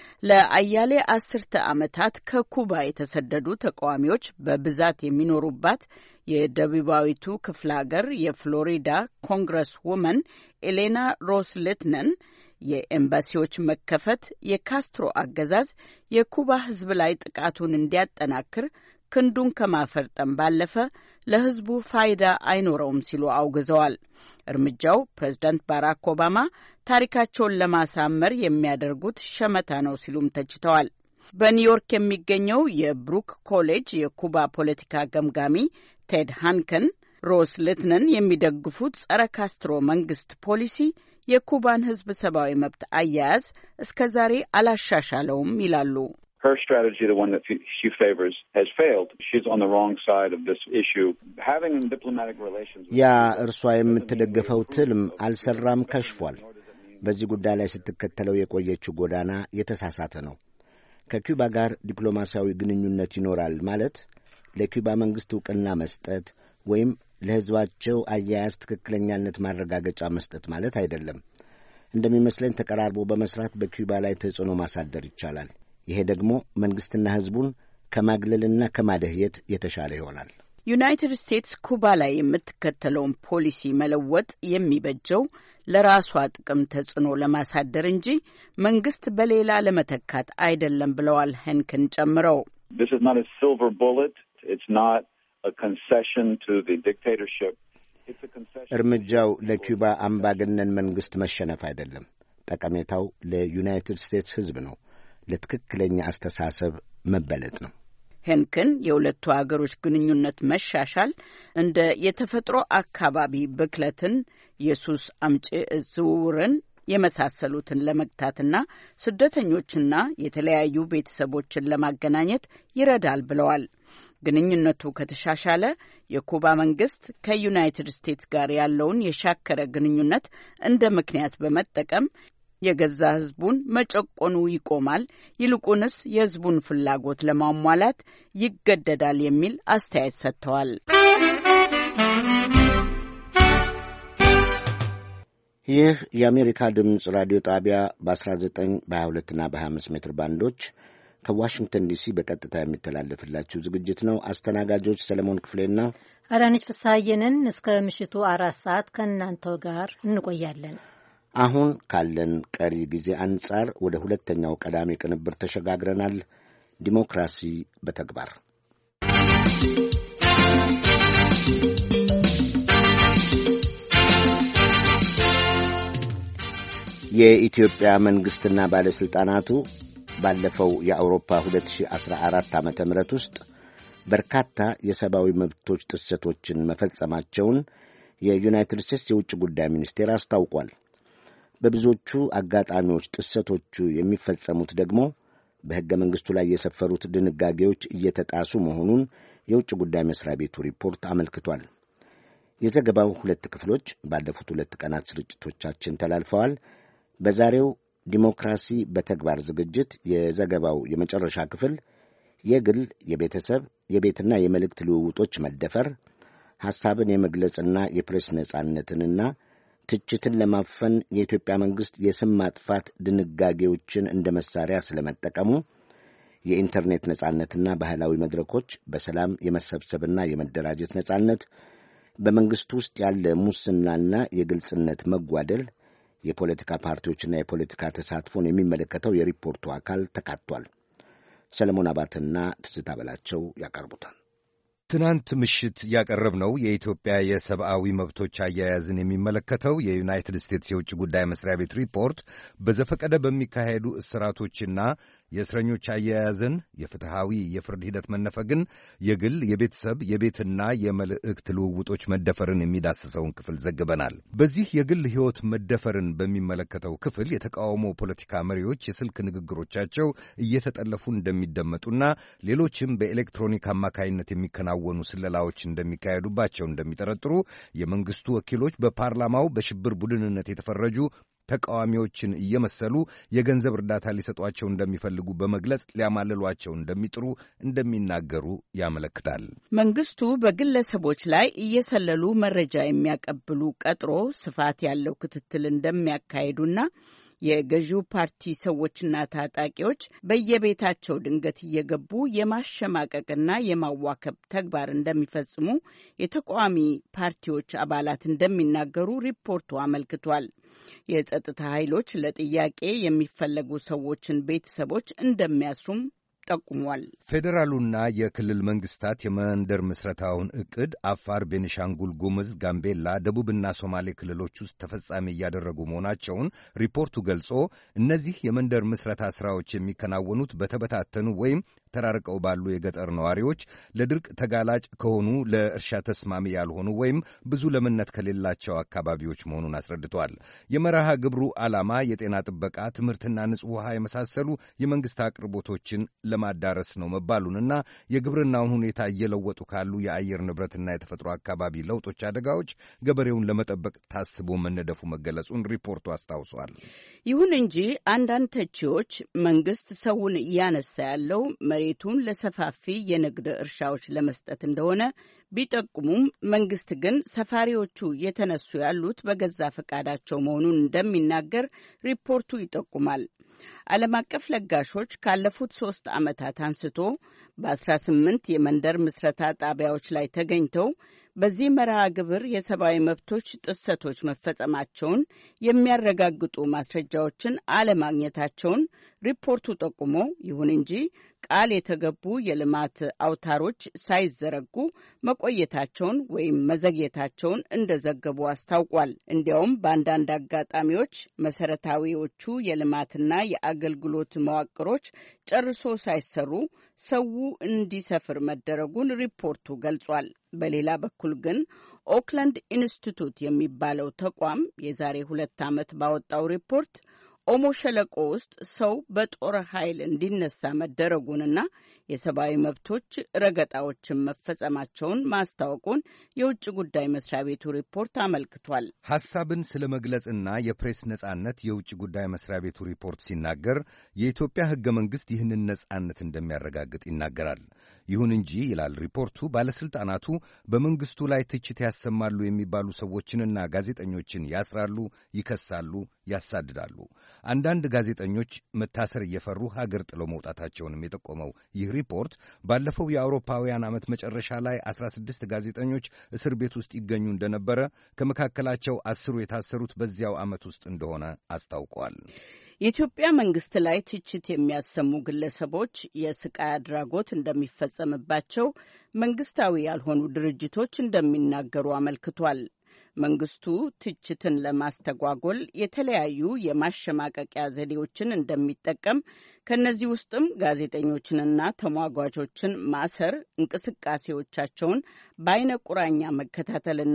ለአያሌ አስርተ ዓመታት ከኩባ የተሰደዱ ተቃዋሚዎች በብዛት የሚኖሩባት የደቡባዊቱ ክፍለ ሀገር የፍሎሪዳ ኮንግረስ ውመን ኤሌና ሮስ ሊትነን የኤምባሲዎች መከፈት የካስትሮ አገዛዝ የኩባ ሕዝብ ላይ ጥቃቱን እንዲያጠናክር ክንዱን ከማፈርጠም ባለፈ ለሕዝቡ ፋይዳ አይኖረውም ሲሉ አውግዘዋል። እርምጃው ፕሬዝዳንት ባራክ ኦባማ ታሪካቸውን ለማሳመር የሚያደርጉት ሸመታ ነው ሲሉም ተችተዋል። በኒውዮርክ የሚገኘው የብሩክ ኮሌጅ የኩባ ፖለቲካ ገምጋሚ ቴድ ሃንከን ሮስ ሊትነን የሚደግፉት ጸረ ካስትሮ መንግስት ፖሊሲ የኩባን ሕዝብ ሰብአዊ መብት አያያዝ እስከ ዛሬ አላሻሻለውም ይላሉ። Her strategy, the one that she favors, has failed. She's on the wrong side of this issue. Having diplomatic relations ያ እርሷ የምትደግፈው ትልም አልሰራም፣ ከሽፏል። በዚህ ጉዳይ ላይ ስትከተለው የቆየችው ጎዳና የተሳሳተ ነው። ከኩባ ጋር ዲፕሎማሲያዊ ግንኙነት ይኖራል ማለት ለኩባ መንግስት ዕውቅና መስጠት ወይም ለሕዝባቸው አያያዝ ትክክለኛነት ማረጋገጫ መስጠት ማለት አይደለም። እንደሚመስለኝ ተቀራርቦ በመስራት በኪዩባ ላይ ተጽዕኖ ማሳደር ይቻላል። ይሄ ደግሞ መንግሥትና ሕዝቡን ከማግለልና ከማደህየት የተሻለ ይሆናል። ዩናይትድ ስቴትስ ኩባ ላይ የምትከተለውን ፖሊሲ መለወጥ የሚበጀው ለራሷ ጥቅም ተጽዕኖ ለማሳደር እንጂ መንግስት በሌላ ለመተካት አይደለም ብለዋል ሄንክን ጨምረው። This is not a silver bullet. It's not a concession to the dictatorship. It's a concession. እርምጃው ለኪዩባ አምባገነን መንግስት መሸነፍ አይደለም። ጠቀሜታው ለዩናይትድ ስቴትስ ሕዝብ ነው። ለትክክለኛ አስተሳሰብ መበለጥ ነው። ሄንክን የሁለቱ አገሮች ግንኙነት መሻሻል እንደ የተፈጥሮ አካባቢ ብክለትን፣ የሱስ አምጪ ዝውውርን የመሳሰሉትን ለመግታትና ስደተኞችና የተለያዩ ቤተሰቦችን ለማገናኘት ይረዳል ብለዋል። ግንኙነቱ ከተሻሻለ የኩባ መንግስት ከዩናይትድ ስቴትስ ጋር ያለውን የሻከረ ግንኙነት እንደ ምክንያት በመጠቀም የገዛ ህዝቡን መጨቆኑ ይቆማል፣ ይልቁንስ የህዝቡን ፍላጎት ለማሟላት ይገደዳል የሚል አስተያየት ሰጥተዋል። ይህ የአሜሪካ ድምፅ ራዲዮ ጣቢያ በአስራ ዘጠኝ በሀያ ሁለትና በሀያ አምስት ሜትር ባንዶች ከዋሽንግተን ዲሲ በቀጥታ የሚተላለፍላችሁ ዝግጅት ነው። አስተናጋጆች ሰለሞን ክፍሌና አዳነች ፍስሐየንን እስከ ምሽቱ አራት ሰዓት ከእናንተው ጋር እንቆያለን። አሁን ካለን ቀሪ ጊዜ አንጻር ወደ ሁለተኛው ቀዳሚ ቅንብር ተሸጋግረናል። ዲሞክራሲ በተግባር የኢትዮጵያ መንግሥትና ባለሥልጣናቱ ባለፈው የአውሮፓ ሁለት ሺህ አስራ አራት ዓመተ ምህረት ውስጥ በርካታ የሰብአዊ መብቶች ጥሰቶችን መፈጸማቸውን የዩናይትድ ስቴትስ የውጭ ጉዳይ ሚኒስቴር አስታውቋል። በብዙዎቹ አጋጣሚዎች ጥሰቶቹ የሚፈጸሙት ደግሞ በሕገ መንግሥቱ ላይ የሰፈሩት ድንጋጌዎች እየተጣሱ መሆኑን የውጭ ጉዳይ መስሪያ ቤቱ ሪፖርት አመልክቷል። የዘገባው ሁለት ክፍሎች ባለፉት ሁለት ቀናት ስርጭቶቻችን ተላልፈዋል። በዛሬው ዲሞክራሲ በተግባር ዝግጅት የዘገባው የመጨረሻ ክፍል የግል የቤተሰብ የቤትና የመልእክት ልውውጦች መደፈር፣ ሐሳብን የመግለጽና የፕሬስ ነጻነትንና ትችትን ለማፈን የኢትዮጵያ መንግሥት የስም ማጥፋት ድንጋጌዎችን እንደ መሳሪያ ስለመጠቀሙ፣ የኢንተርኔት ነጻነትና ባህላዊ መድረኮች፣ በሰላም የመሰብሰብና የመደራጀት ነጻነት፣ በመንግሥቱ ውስጥ ያለ ሙስናና የግልጽነት መጓደል፣ የፖለቲካ ፓርቲዎችና የፖለቲካ ተሳትፎን የሚመለከተው የሪፖርቱ አካል ተካቷል። ሰለሞን አባትና ትዝታ በላቸው ያቀርቡታል። ትናንት ምሽት ያቀረብነው የኢትዮጵያ የሰብአዊ መብቶች አያያዝን የሚመለከተው የዩናይትድ ስቴትስ የውጭ ጉዳይ መስሪያ ቤት ሪፖርት በዘፈቀደ በሚካሄዱ እስራቶችና የእስረኞች አያያዝን፣ የፍትሐዊ የፍርድ ሂደት መነፈግን፣ የግል የቤተሰብ የቤትና የመልእክት ልውውጦች መደፈርን የሚዳስሰውን ክፍል ዘግበናል። በዚህ የግል ሕይወት መደፈርን በሚመለከተው ክፍል የተቃውሞ ፖለቲካ መሪዎች የስልክ ንግግሮቻቸው እየተጠለፉ እንደሚደመጡና ሌሎችም በኤሌክትሮኒክ አማካይነት የሚከናወኑ ስለላዎች እንደሚካሄዱባቸው እንደሚጠረጥሩ የመንግስቱ ወኪሎች በፓርላማው በሽብር ቡድንነት የተፈረጁ ተቃዋሚዎችን እየመሰሉ የገንዘብ እርዳታ ሊሰጧቸው እንደሚፈልጉ በመግለጽ ሊያማልሏቸው እንደሚጥሩ እንደሚናገሩ ያመለክታል። መንግስቱ በግለሰቦች ላይ እየሰለሉ መረጃ የሚያቀብሉ ቀጥሮ ስፋት ያለው ክትትል እንደሚያካሂዱና የገዢው ፓርቲ ሰዎችና ታጣቂዎች በየቤታቸው ድንገት እየገቡ የማሸማቀቅና የማዋከብ ተግባር እንደሚፈጽሙ የተቃዋሚ ፓርቲዎች አባላት እንደሚናገሩ ሪፖርቱ አመልክቷል። የጸጥታ ኃይሎች ለጥያቄ የሚፈለጉ ሰዎችን ቤተሰቦች እንደሚያስሩም ጠቁሟል። ፌዴራሉና የክልል መንግስታት የመንደር ምስረታውን ዕቅድ አፋር፣ ቤኒሻንጉል ጉምዝ፣ ጋምቤላ፣ ደቡብና ሶማሌ ክልሎች ውስጥ ተፈጻሚ እያደረጉ መሆናቸውን ሪፖርቱ ገልጾ እነዚህ የመንደር ምስረታ ሥራዎች የሚከናወኑት በተበታተኑ ወይም ተራርቀው ባሉ የገጠር ነዋሪዎች፣ ለድርቅ ተጋላጭ ከሆኑ ለእርሻ ተስማሚ ያልሆኑ ወይም ብዙ ለምነት ከሌላቸው አካባቢዎች መሆኑን አስረድቷል። የመርሃ ግብሩ ዓላማ የጤና ጥበቃ፣ ትምህርትና ንጹሕ ውሃ የመሳሰሉ የመንግሥት አቅርቦቶችን ለማዳረስ ነው መባሉንና የግብርናውን ሁኔታ እየለወጡ ካሉ የአየር ንብረትና የተፈጥሮ አካባቢ ለውጦች አደጋዎች ገበሬውን ለመጠበቅ ታስቦ መነደፉ መገለጹን ሪፖርቱ አስታውሷል። ይሁን እንጂ አንዳንድ ተቺዎች መንግስት ሰውን እያነሳ ያለው መሬቱን ለሰፋፊ የንግድ እርሻዎች ለመስጠት እንደሆነ ቢጠቁሙም መንግስት ግን ሰፋሪዎቹ የተነሱ ያሉት በገዛ ፈቃዳቸው መሆኑን እንደሚናገር ሪፖርቱ ይጠቁማል። ዓለም አቀፍ ለጋሾች ካለፉት ሶስት ዓመታት አንስቶ በአስራ ስምንት የመንደር ምስረታ ጣቢያዎች ላይ ተገኝተው በዚህ መርሃ ግብር የሰብአዊ መብቶች ጥሰቶች መፈጸማቸውን የሚያረጋግጡ ማስረጃዎችን አለማግኘታቸውን ሪፖርቱ ጠቁሞ፣ ይሁን እንጂ ቃል የተገቡ የልማት አውታሮች ሳይዘረጉ መቆየታቸውን ወይም መዘግየታቸውን እንደዘገቡ አስታውቋል። እንዲያውም በአንዳንድ አጋጣሚዎች መሰረታዊዎቹ የልማትና የአገልግሎት መዋቅሮች ጨርሶ ሳይሰሩ ሰው እንዲሰፍር መደረጉን ሪፖርቱ ገልጿል። በሌላ በኩል ግን ኦክላንድ ኢንስቲቱት የሚባለው ተቋም የዛሬ ሁለት ዓመት ባወጣው ሪፖርት ኦሞ ሸለቆ ውስጥ ሰው በጦር ኃይል እንዲነሳ መደረጉንና የሰብአዊ መብቶች ረገጣዎችን መፈጸማቸውን ማስታወቁን የውጭ ጉዳይ መስሪያ ቤቱ ሪፖርት አመልክቷል። ሐሳብን ስለ መግለጽና የፕሬስ ነጻነት የውጭ ጉዳይ መስሪያ ቤቱ ሪፖርት ሲናገር የኢትዮጵያ ሕገ መንግሥት ይህንን ነጻነት እንደሚያረጋግጥ ይናገራል። ይሁን እንጂ ይላል ሪፖርቱ፣ ባለሥልጣናቱ በመንግሥቱ ላይ ትችት ያሰማሉ የሚባሉ ሰዎችንና ጋዜጠኞችን ያስራሉ፣ ይከሳሉ፣ ያሳድዳሉ። አንዳንድ ጋዜጠኞች መታሰር እየፈሩ ሀገር ጥለው መውጣታቸውንም የጠቆመው ይህ ሪፖርት ባለፈው የአውሮፓውያን ዓመት መጨረሻ ላይ አስራ ስድስት ጋዜጠኞች እስር ቤት ውስጥ ይገኙ እንደነበረ፣ ከመካከላቸው አስሩ የታሰሩት በዚያው ዓመት ውስጥ እንደሆነ አስታውቋል። የኢትዮጵያ መንግስት ላይ ትችት የሚያሰሙ ግለሰቦች የስቃይ አድራጎት እንደሚፈጸምባቸው መንግስታዊ ያልሆኑ ድርጅቶች እንደሚናገሩ አመልክቷል። መንግስቱ ትችትን ለማስተጓጎል የተለያዩ የማሸማቀቂያ ዘዴዎችን እንደሚጠቀም፣ ከነዚህ ውስጥም ጋዜጠኞችንና ተሟጓቾችን ማሰር፣ እንቅስቃሴዎቻቸውን በአይነ ቁራኛ መከታተልና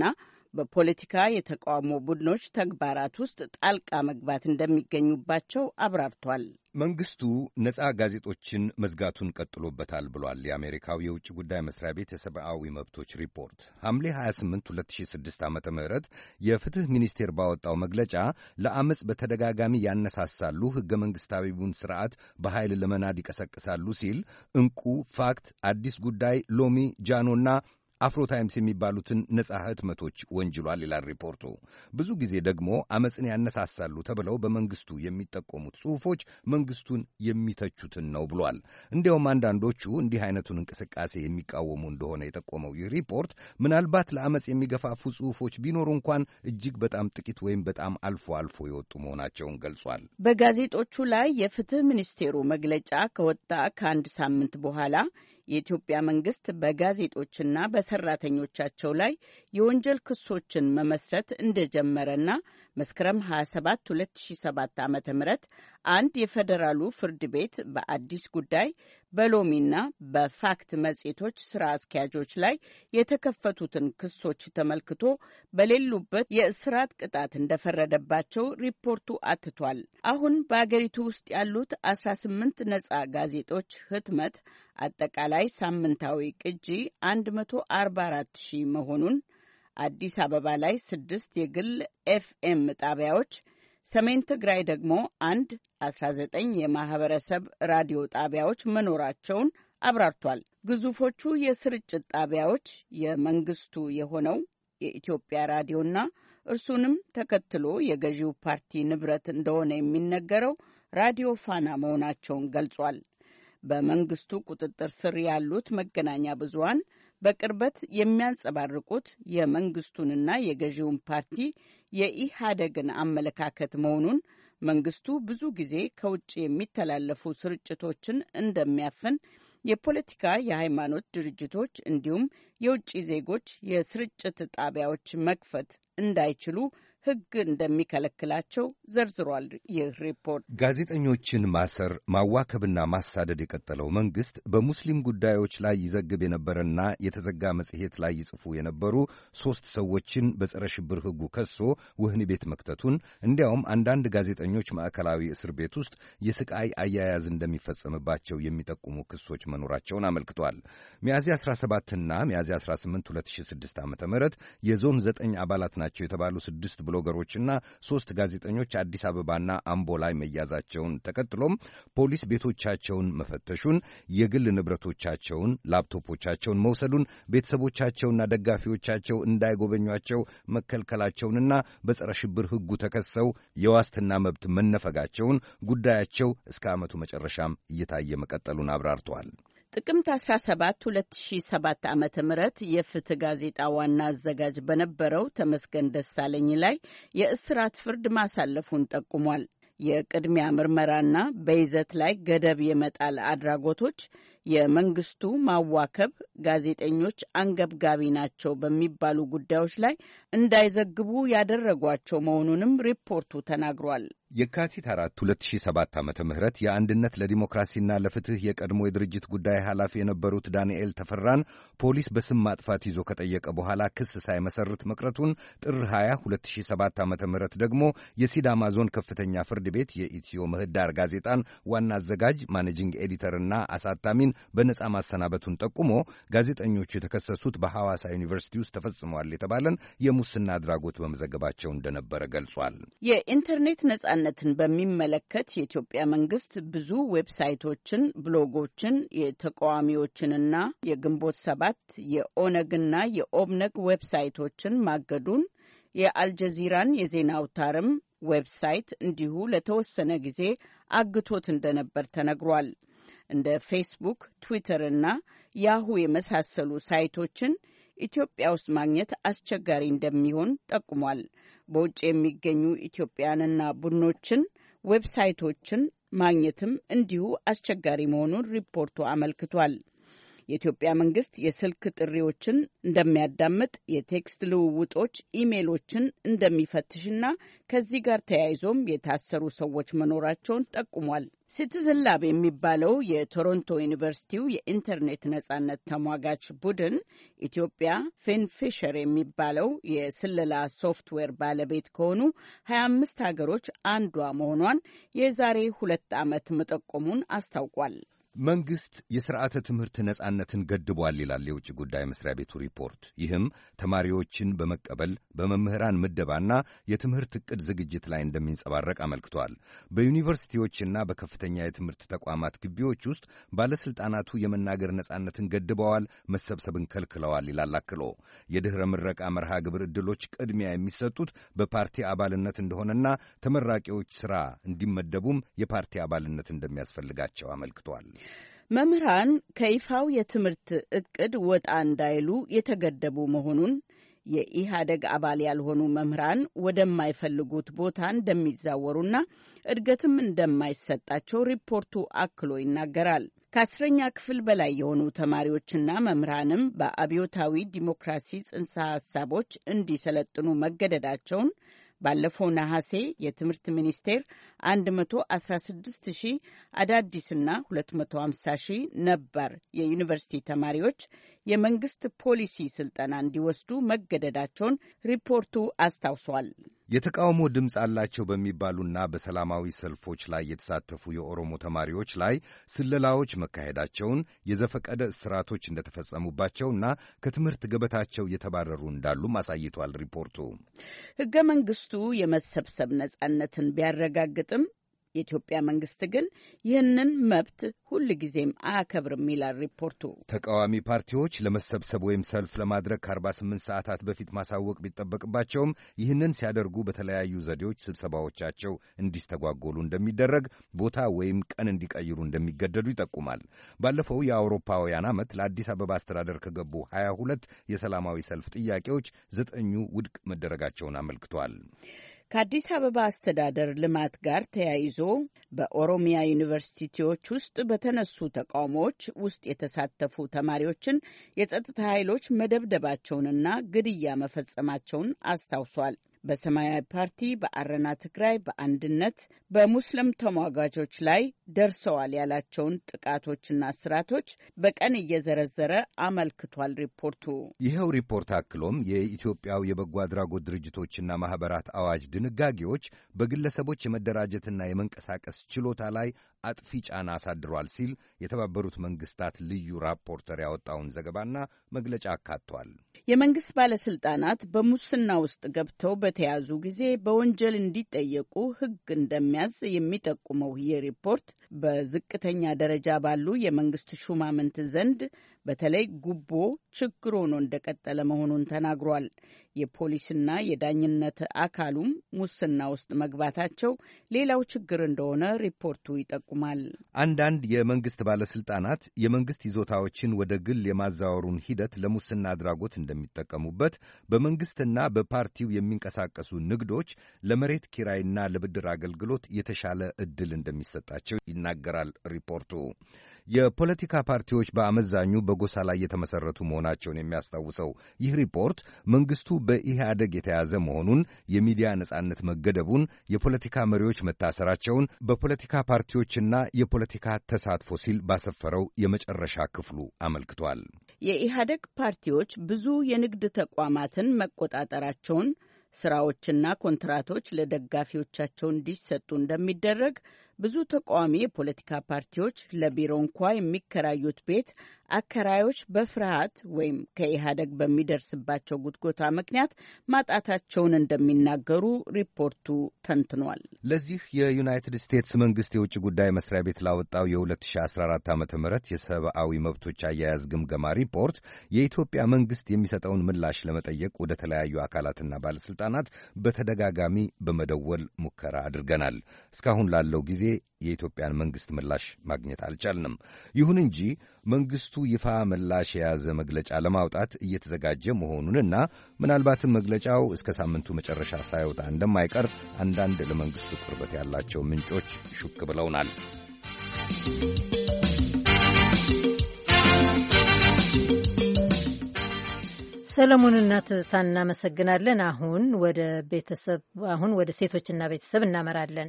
በፖለቲካ የተቃውሞ ቡድኖች ተግባራት ውስጥ ጣልቃ መግባት እንደሚገኙባቸው አብራርቷል። መንግስቱ ነጻ ጋዜጦችን መዝጋቱን ቀጥሎበታል ብሏል የአሜሪካው የውጭ ጉዳይ መስሪያ ቤት የሰብአዊ መብቶች ሪፖርት። ሐምሌ ሀያ ስምንት ሁለት ሺህ ስድስት ዓመተ ምህረት የፍትህ ሚኒስቴር ባወጣው መግለጫ ለአመፅ በተደጋጋሚ ያነሳሳሉ፣ ሕገ መንግሥታዊውን ስርዓት በኃይል ለመናድ ይቀሰቅሳሉ ሲል ዕንቁ፣ ፋክት፣ አዲስ ጉዳይ፣ ሎሚ፣ ጃኖና አፍሮ ታይምስ የሚባሉትን ነጻ ህትመቶች ወንጅሏል ይላል ሪፖርቱ። ብዙ ጊዜ ደግሞ አመፅን ያነሳሳሉ ተብለው በመንግስቱ የሚጠቆሙት ጽሑፎች መንግስቱን የሚተቹትን ነው ብሏል። እንዲያውም አንዳንዶቹ እንዲህ አይነቱን እንቅስቃሴ የሚቃወሙ እንደሆነ የጠቆመው ይህ ሪፖርት ምናልባት ለአመፅ የሚገፋፉ ጽሑፎች ቢኖሩ እንኳን እጅግ በጣም ጥቂት ወይም በጣም አልፎ አልፎ የወጡ መሆናቸውን ገልጿል። በጋዜጦቹ ላይ የፍትህ ሚኒስቴሩ መግለጫ ከወጣ ከአንድ ሳምንት በኋላ የኢትዮጵያ መንግስት በጋዜጦችና በሰራተኞቻቸው ላይ የወንጀል ክሶችን መመስረት እንደጀመረና መስከረም ሀያ ሰባት ሁለት ሺህ ሰባት ዓመተ ምህረት አንድ የፌዴራሉ ፍርድ ቤት በአዲስ ጉዳይ በሎሚና በፋክት መጽሔቶች ስራ አስኪያጆች ላይ የተከፈቱትን ክሶች ተመልክቶ በሌሉበት የእስራት ቅጣት እንደፈረደባቸው ሪፖርቱ አትቷል። አሁን በአገሪቱ ውስጥ ያሉት አስራ ስምንት ነጻ ጋዜጦች ህትመት አጠቃላይ ሳምንታዊ ቅጂ አንድ መቶ አርባ አራት ሺህ መሆኑን፣ አዲስ አበባ ላይ ስድስት የግል ኤፍኤም ጣቢያዎች፣ ሰሜን ትግራይ ደግሞ አንድ አስራ ዘጠኝ የማህበረሰብ ራዲዮ ጣቢያዎች መኖራቸውን አብራርቷል። ግዙፎቹ የስርጭት ጣቢያዎች የመንግስቱ የሆነው የኢትዮጵያ ራዲዮና እርሱንም ተከትሎ የገዢው ፓርቲ ንብረት እንደሆነ የሚነገረው ራዲዮ ፋና መሆናቸውን ገልጿል። በመንግስቱ ቁጥጥር ስር ያሉት መገናኛ ብዙሃን በቅርበት የሚያንጸባርቁት የመንግስቱንና የገዢውን ፓርቲ የኢህአደግን አመለካከት መሆኑን፣ መንግስቱ ብዙ ጊዜ ከውጭ የሚተላለፉ ስርጭቶችን እንደሚያፍን፣ የፖለቲካ የሃይማኖት ድርጅቶች እንዲሁም የውጭ ዜጎች የስርጭት ጣቢያዎች መክፈት እንዳይችሉ ሕግ እንደሚከለክላቸው ዘርዝሯል። ይህ ሪፖርት ጋዜጠኞችን ማሰር፣ ማዋከብና ማሳደድ የቀጠለው መንግሥት በሙስሊም ጉዳዮች ላይ ይዘግብ የነበረና የተዘጋ መጽሔት ላይ ይጽፉ የነበሩ ሦስት ሰዎችን በጸረ ሽብር ሕጉ ከሶ ወህኒ ቤት መክተቱን፣ እንዲያውም አንዳንድ ጋዜጠኞች ማዕከላዊ እስር ቤት ውስጥ የስቃይ አያያዝ እንደሚፈጸምባቸው የሚጠቁሙ ክሶች መኖራቸውን አመልክቷል። ሚያዝያ አስራ ሰባትና ሚያዝያ አስራ ስምንት ሁለት ሺህ ስድስት ዓ ም የዞን ዘጠኝ አባላት ናቸው የተባሉ ስድስት ብሎገሮችና ሦስት ጋዜጠኞች አዲስ አበባና አምቦ ላይ መያዛቸውን ተከትሎም ፖሊስ ቤቶቻቸውን መፈተሹን፣ የግል ንብረቶቻቸውን፣ ላፕቶፖቻቸውን መውሰዱን፣ ቤተሰቦቻቸውና ደጋፊዎቻቸው እንዳይጎበኟቸው መከልከላቸውንና በጸረ ሽብር ሕጉ ተከሰው የዋስትና መብት መነፈጋቸውን ጉዳያቸው እስከ ዓመቱ መጨረሻም እየታየ መቀጠሉን አብራርተዋል። ጥቅምት አስራ ሰባት ሁለት ሺህ ሰባት ዓመተ ምህረት የፍትህ ጋዜጣ ዋና አዘጋጅ በነበረው ተመስገን ደሳለኝ ላይ የእስራት ፍርድ ማሳለፉን ጠቁሟል። የቅድሚያ ምርመራና በይዘት ላይ ገደብ የመጣል አድራጎቶች የመንግስቱ ማዋከብ ጋዜጠኞች አንገብጋቢ ናቸው በሚባሉ ጉዳዮች ላይ እንዳይዘግቡ ያደረጓቸው መሆኑንም ሪፖርቱ ተናግሯል። የካቲት አራት ሁለት ሺህ ሰባት ዓመተ ምህረት የአንድነት ለዲሞክራሲና ለፍትህ የቀድሞ የድርጅት ጉዳይ ኃላፊ የነበሩት ዳንኤል ተፈራን ፖሊስ በስም ማጥፋት ይዞ ከጠየቀ በኋላ ክስ ሳይመሰርት መቅረቱን፣ ጥር ሃያ ሁለት ሺህ ሰባት ዓመተ ምህረት ደግሞ የሲዳማ ዞን ከፍተኛ ፍርድ ቤት የኢትዮ ምህዳር ጋዜጣን ዋና አዘጋጅ ማኔጂንግ ኤዲተርና አሳታሚን በነጻ ማሰናበቱን ጠቁሞ ጋዜጠኞቹ የተከሰሱት በሐዋሳ ዩኒቨርሲቲ ውስጥ ተፈጽሟል የተባለን የሙስና አድራጎት በመዘገባቸው እንደነበረ ገልጿል። የኢንተርኔት ነጻነትን በሚመለከት የኢትዮጵያ መንግስት ብዙ ዌብሳይቶችን፣ ብሎጎችን፣ የተቃዋሚዎችንና የግንቦት ሰባት የኦነግና የኦብነግ ዌብሳይቶችን ማገዱን፣ የአልጀዚራን የዜና አውታርም ዌብሳይት እንዲሁ ለተወሰነ ጊዜ አግቶት እንደነበር ተነግሯል። እንደ ፌስቡክ፣ ትዊተር እና ያሁ የመሳሰሉ ሳይቶችን ኢትዮጵያ ውስጥ ማግኘት አስቸጋሪ እንደሚሆን ጠቁሟል። በውጭ የሚገኙ ኢትዮጵያንና ቡድኖችን ዌብሳይቶችን ማግኘትም እንዲሁ አስቸጋሪ መሆኑን ሪፖርቱ አመልክቷል። የኢትዮጵያ መንግስት የስልክ ጥሪዎችን እንደሚያዳምጥ፣ የቴክስት ልውውጦች፣ ኢሜሎችን እንደሚፈትሽና ከዚህ ጋር ተያይዞም የታሰሩ ሰዎች መኖራቸውን ጠቁሟል። ሲቲዝን ላብ የሚባለው የቶሮንቶ ዩኒቨርሲቲው የኢንተርኔት ነጻነት ተሟጋች ቡድን ኢትዮጵያ ፊንፊሸር የሚባለው የስለላ ሶፍትዌር ባለቤት ከሆኑ ሀያ አምስት ሀገሮች አንዷ መሆኗን የዛሬ ሁለት ዓመት መጠቆሙን አስታውቋል። መንግሥት የሥርዓተ ትምህርት ነጻነትን ገድቧል ይላል የውጭ ጉዳይ መስሪያ ቤቱ ሪፖርት። ይህም ተማሪዎችን በመቀበል በመምህራን ምደባና የትምህርት ዕቅድ ዝግጅት ላይ እንደሚንጸባረቅ አመልክቷል። በዩኒቨርሲቲዎችና በከፍተኛ የትምህርት ተቋማት ግቢዎች ውስጥ ባለሥልጣናቱ የመናገር ነጻነትን ገድበዋል፣ መሰብሰብን ከልክለዋል ይላል አክሎ። የድኅረ ምረቃ መርሃ ግብር ዕድሎች ቅድሚያ የሚሰጡት በፓርቲ አባልነት እንደሆነና ተመራቂዎች ሥራ እንዲመደቡም የፓርቲ አባልነት እንደሚያስፈልጋቸው አመልክቷል። መምህራን ከይፋው የትምህርት ዕቅድ ወጣ እንዳይሉ የተገደቡ መሆኑን፣ የኢህአደግ አባል ያልሆኑ መምህራን ወደማይፈልጉት ቦታ እንደሚዛወሩና እድገትም እንደማይሰጣቸው ሪፖርቱ አክሎ ይናገራል። ከአስረኛ ክፍል በላይ የሆኑ ተማሪዎችና መምህራንም በአብዮታዊ ዲሞክራሲ ጽንሰ ሐሳቦች እንዲሰለጥኑ መገደዳቸውን ባለፈው ነሐሴ የትምህርት ሚኒስቴር አንድ መቶ አስራ ስድስት ሺህ አዳዲስና ሁለት መቶ ሃምሳ ሺህ ነባር የዩኒቨርሲቲ ተማሪዎች የመንግስት ፖሊሲ ስልጠና እንዲወስዱ መገደዳቸውን ሪፖርቱ አስታውሷል። የተቃውሞ ድምፅ አላቸው በሚባሉና በሰላማዊ ሰልፎች ላይ የተሳተፉ የኦሮሞ ተማሪዎች ላይ ስለላዎች መካሄዳቸውን፣ የዘፈቀደ እስራቶች እንደተፈጸሙባቸውና ከትምህርት ገበታቸው የተባረሩ እንዳሉም አሳይቷል ሪፖርቱ። ሕገ መንግስቱ የመሰብሰብ ነጻነትን ቢያረጋግጥም የኢትዮጵያ መንግስት ግን ይህንን መብት ሁል ጊዜም አያከብርም ይላል ሪፖርቱ። ተቃዋሚ ፓርቲዎች ለመሰብሰብ ወይም ሰልፍ ለማድረግ ከአርባ ስምንት ሰዓታት በፊት ማሳወቅ ቢጠበቅባቸውም ይህንን ሲያደርጉ በተለያዩ ዘዴዎች ስብሰባዎቻቸው እንዲስተጓጎሉ እንደሚደረግ፣ ቦታ ወይም ቀን እንዲቀይሩ እንደሚገደዱ ይጠቁማል። ባለፈው የአውሮፓውያን ዓመት ለአዲስ አበባ አስተዳደር ከገቡ ሀያ ሁለት የሰላማዊ ሰልፍ ጥያቄዎች ዘጠኙ ውድቅ መደረጋቸውን አመልክቷል። ከአዲስ አበባ አስተዳደር ልማት ጋር ተያይዞ በኦሮሚያ ዩኒቨርሲቲዎች ውስጥ በተነሱ ተቃውሞዎች ውስጥ የተሳተፉ ተማሪዎችን የጸጥታ ኃይሎች መደብደባቸውንና ግድያ መፈጸማቸውን አስታውሷል። በሰማያዊ ፓርቲ፣ በአረና ትግራይ፣ በአንድነት በሙስሊም ተሟጋቾች ላይ ደርሰዋል ያላቸውን ጥቃቶችና እስራቶች በቀን እየዘረዘረ አመልክቷል ሪፖርቱ። ይኸው ሪፖርት አክሎም የኢትዮጵያው የበጎ አድራጎት ድርጅቶችና ማኅበራት አዋጅ ድንጋጌዎች በግለሰቦች የመደራጀትና የመንቀሳቀስ ችሎታ ላይ አጥፊ ጫና አሳድሯል ሲል የተባበሩት መንግስታት ልዩ ራፖርተር ያወጣውን ዘገባና መግለጫ አካቷል። የመንግስት ባለስልጣናት በሙስና ውስጥ ገብተው በተያዙ ጊዜ በወንጀል እንዲጠየቁ ሕግ እንደሚያዝ የሚጠቁመው ይህ ሪፖርት በዝቅተኛ ደረጃ ባሉ የመንግስት ሹማምንት ዘንድ በተለይ ጉቦ ችግር ሆኖ እንደቀጠለ መሆኑን ተናግሯል። የፖሊስና የዳኝነት አካሉም ሙስና ውስጥ መግባታቸው ሌላው ችግር እንደሆነ ሪፖርቱ ይጠቁማል። አንዳንድ የመንግስት ባለስልጣናት የመንግስት ይዞታዎችን ወደ ግል የማዛወሩን ሂደት ለሙስና አድራጎት እንደሚጠቀሙበት፣ በመንግስትና በፓርቲው የሚንቀሳቀሱ ንግዶች ለመሬት ኪራይና ለብድር አገልግሎት የተሻለ ዕድል እንደሚሰጣቸው ይናገራል ሪፖርቱ። የፖለቲካ ፓርቲዎች በአመዛኙ በጎሳ ላይ የተመሰረቱ መሆናቸውን የሚያስታውሰው ይህ ሪፖርት መንግስቱ በኢህአደግ የተያዘ መሆኑን፣ የሚዲያ ነጻነት መገደቡን፣ የፖለቲካ መሪዎች መታሰራቸውን በፖለቲካ ፓርቲዎችና የፖለቲካ ተሳትፎ ሲል ባሰፈረው የመጨረሻ ክፍሉ አመልክቷል። የኢህአደግ ፓርቲዎች ብዙ የንግድ ተቋማትን መቆጣጠራቸውን፣ ስራዎችና ኮንትራቶች ለደጋፊዎቻቸው እንዲሰጡ እንደሚደረግ፣ ብዙ ተቃዋሚ የፖለቲካ ፓርቲዎች ለቢሮ እንኳ የሚከራዩት ቤት አከራዮች በፍርሃት ወይም ከኢህአደግ በሚደርስባቸው ጉትጎታ ምክንያት ማጣታቸውን እንደሚናገሩ ሪፖርቱ ተንትኗል። ለዚህ የዩናይትድ ስቴትስ መንግስት የውጭ ጉዳይ መስሪያ ቤት ላወጣው የ2014 ዓ ም የሰብአዊ መብቶች አያያዝ ግምገማ ሪፖርት የኢትዮጵያ መንግስት የሚሰጠውን ምላሽ ለመጠየቅ ወደ ተለያዩ አካላትና ባለስልጣናት በተደጋጋሚ በመደወል ሙከራ አድርገናል። እስካሁን ላለው ጊዜ የኢትዮጵያን መንግስት ምላሽ ማግኘት አልቻልንም። ይሁን እንጂ መንግስቱ ይፋ ምላሽ የያዘ መግለጫ ለማውጣት እየተዘጋጀ መሆኑንና ምናልባትም መግለጫው እስከ ሳምንቱ መጨረሻ ሳይወጣ እንደማይቀር አንዳንድ ለመንግስቱ ቅርበት ያላቸው ምንጮች ሹክ ብለውናል። ሰለሞንና ትዝታን እናመሰግናለን። አሁን ወደ ቤተሰብ አሁን ወደ ሴቶችና ቤተሰብ እናመራለን።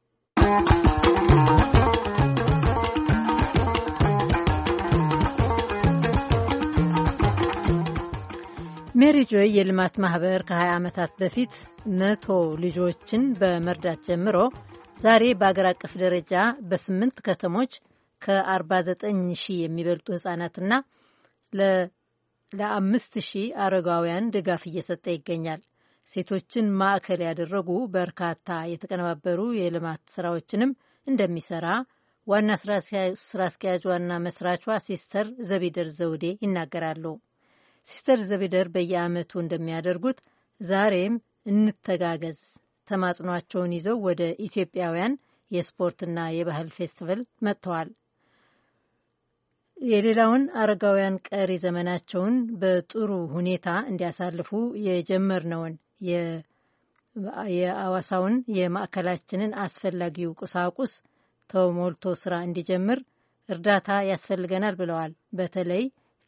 ሜሪ ጆይ የልማት ማህበር ከ20 ዓመታት በፊት መቶ ልጆችን በመርዳት ጀምሮ ዛሬ በአገር አቀፍ ደረጃ በስምንት ከተሞች ከ49 ሺህ የሚበልጡ ህጻናትና ለአምስት ሺህ አረጋውያን ድጋፍ እየሰጠ ይገኛል። ሴቶችን ማዕከል ያደረጉ በርካታ የተቀነባበሩ የልማት ስራዎችንም እንደሚሰራ ዋና ስራ አስኪያጅ ዋና መስራቿ ሲስተር ዘቢደር ዘውዴ ይናገራሉ። ሲስተር ዘቢደር በየዓመቱ እንደሚያደርጉት ዛሬም እንተጋገዝ ተማጽኗቸውን ይዘው ወደ ኢትዮጵያውያን የስፖርትና የባህል ፌስቲቫል መጥተዋል። የሌላውን አረጋውያን ቀሪ ዘመናቸውን በጥሩ ሁኔታ እንዲያሳልፉ የጀመርነውን የአዋሳውን የማዕከላችንን አስፈላጊው ቁሳቁስ ተሞልቶ ስራ እንዲጀምር እርዳታ ያስፈልገናል ብለዋል። በተለይ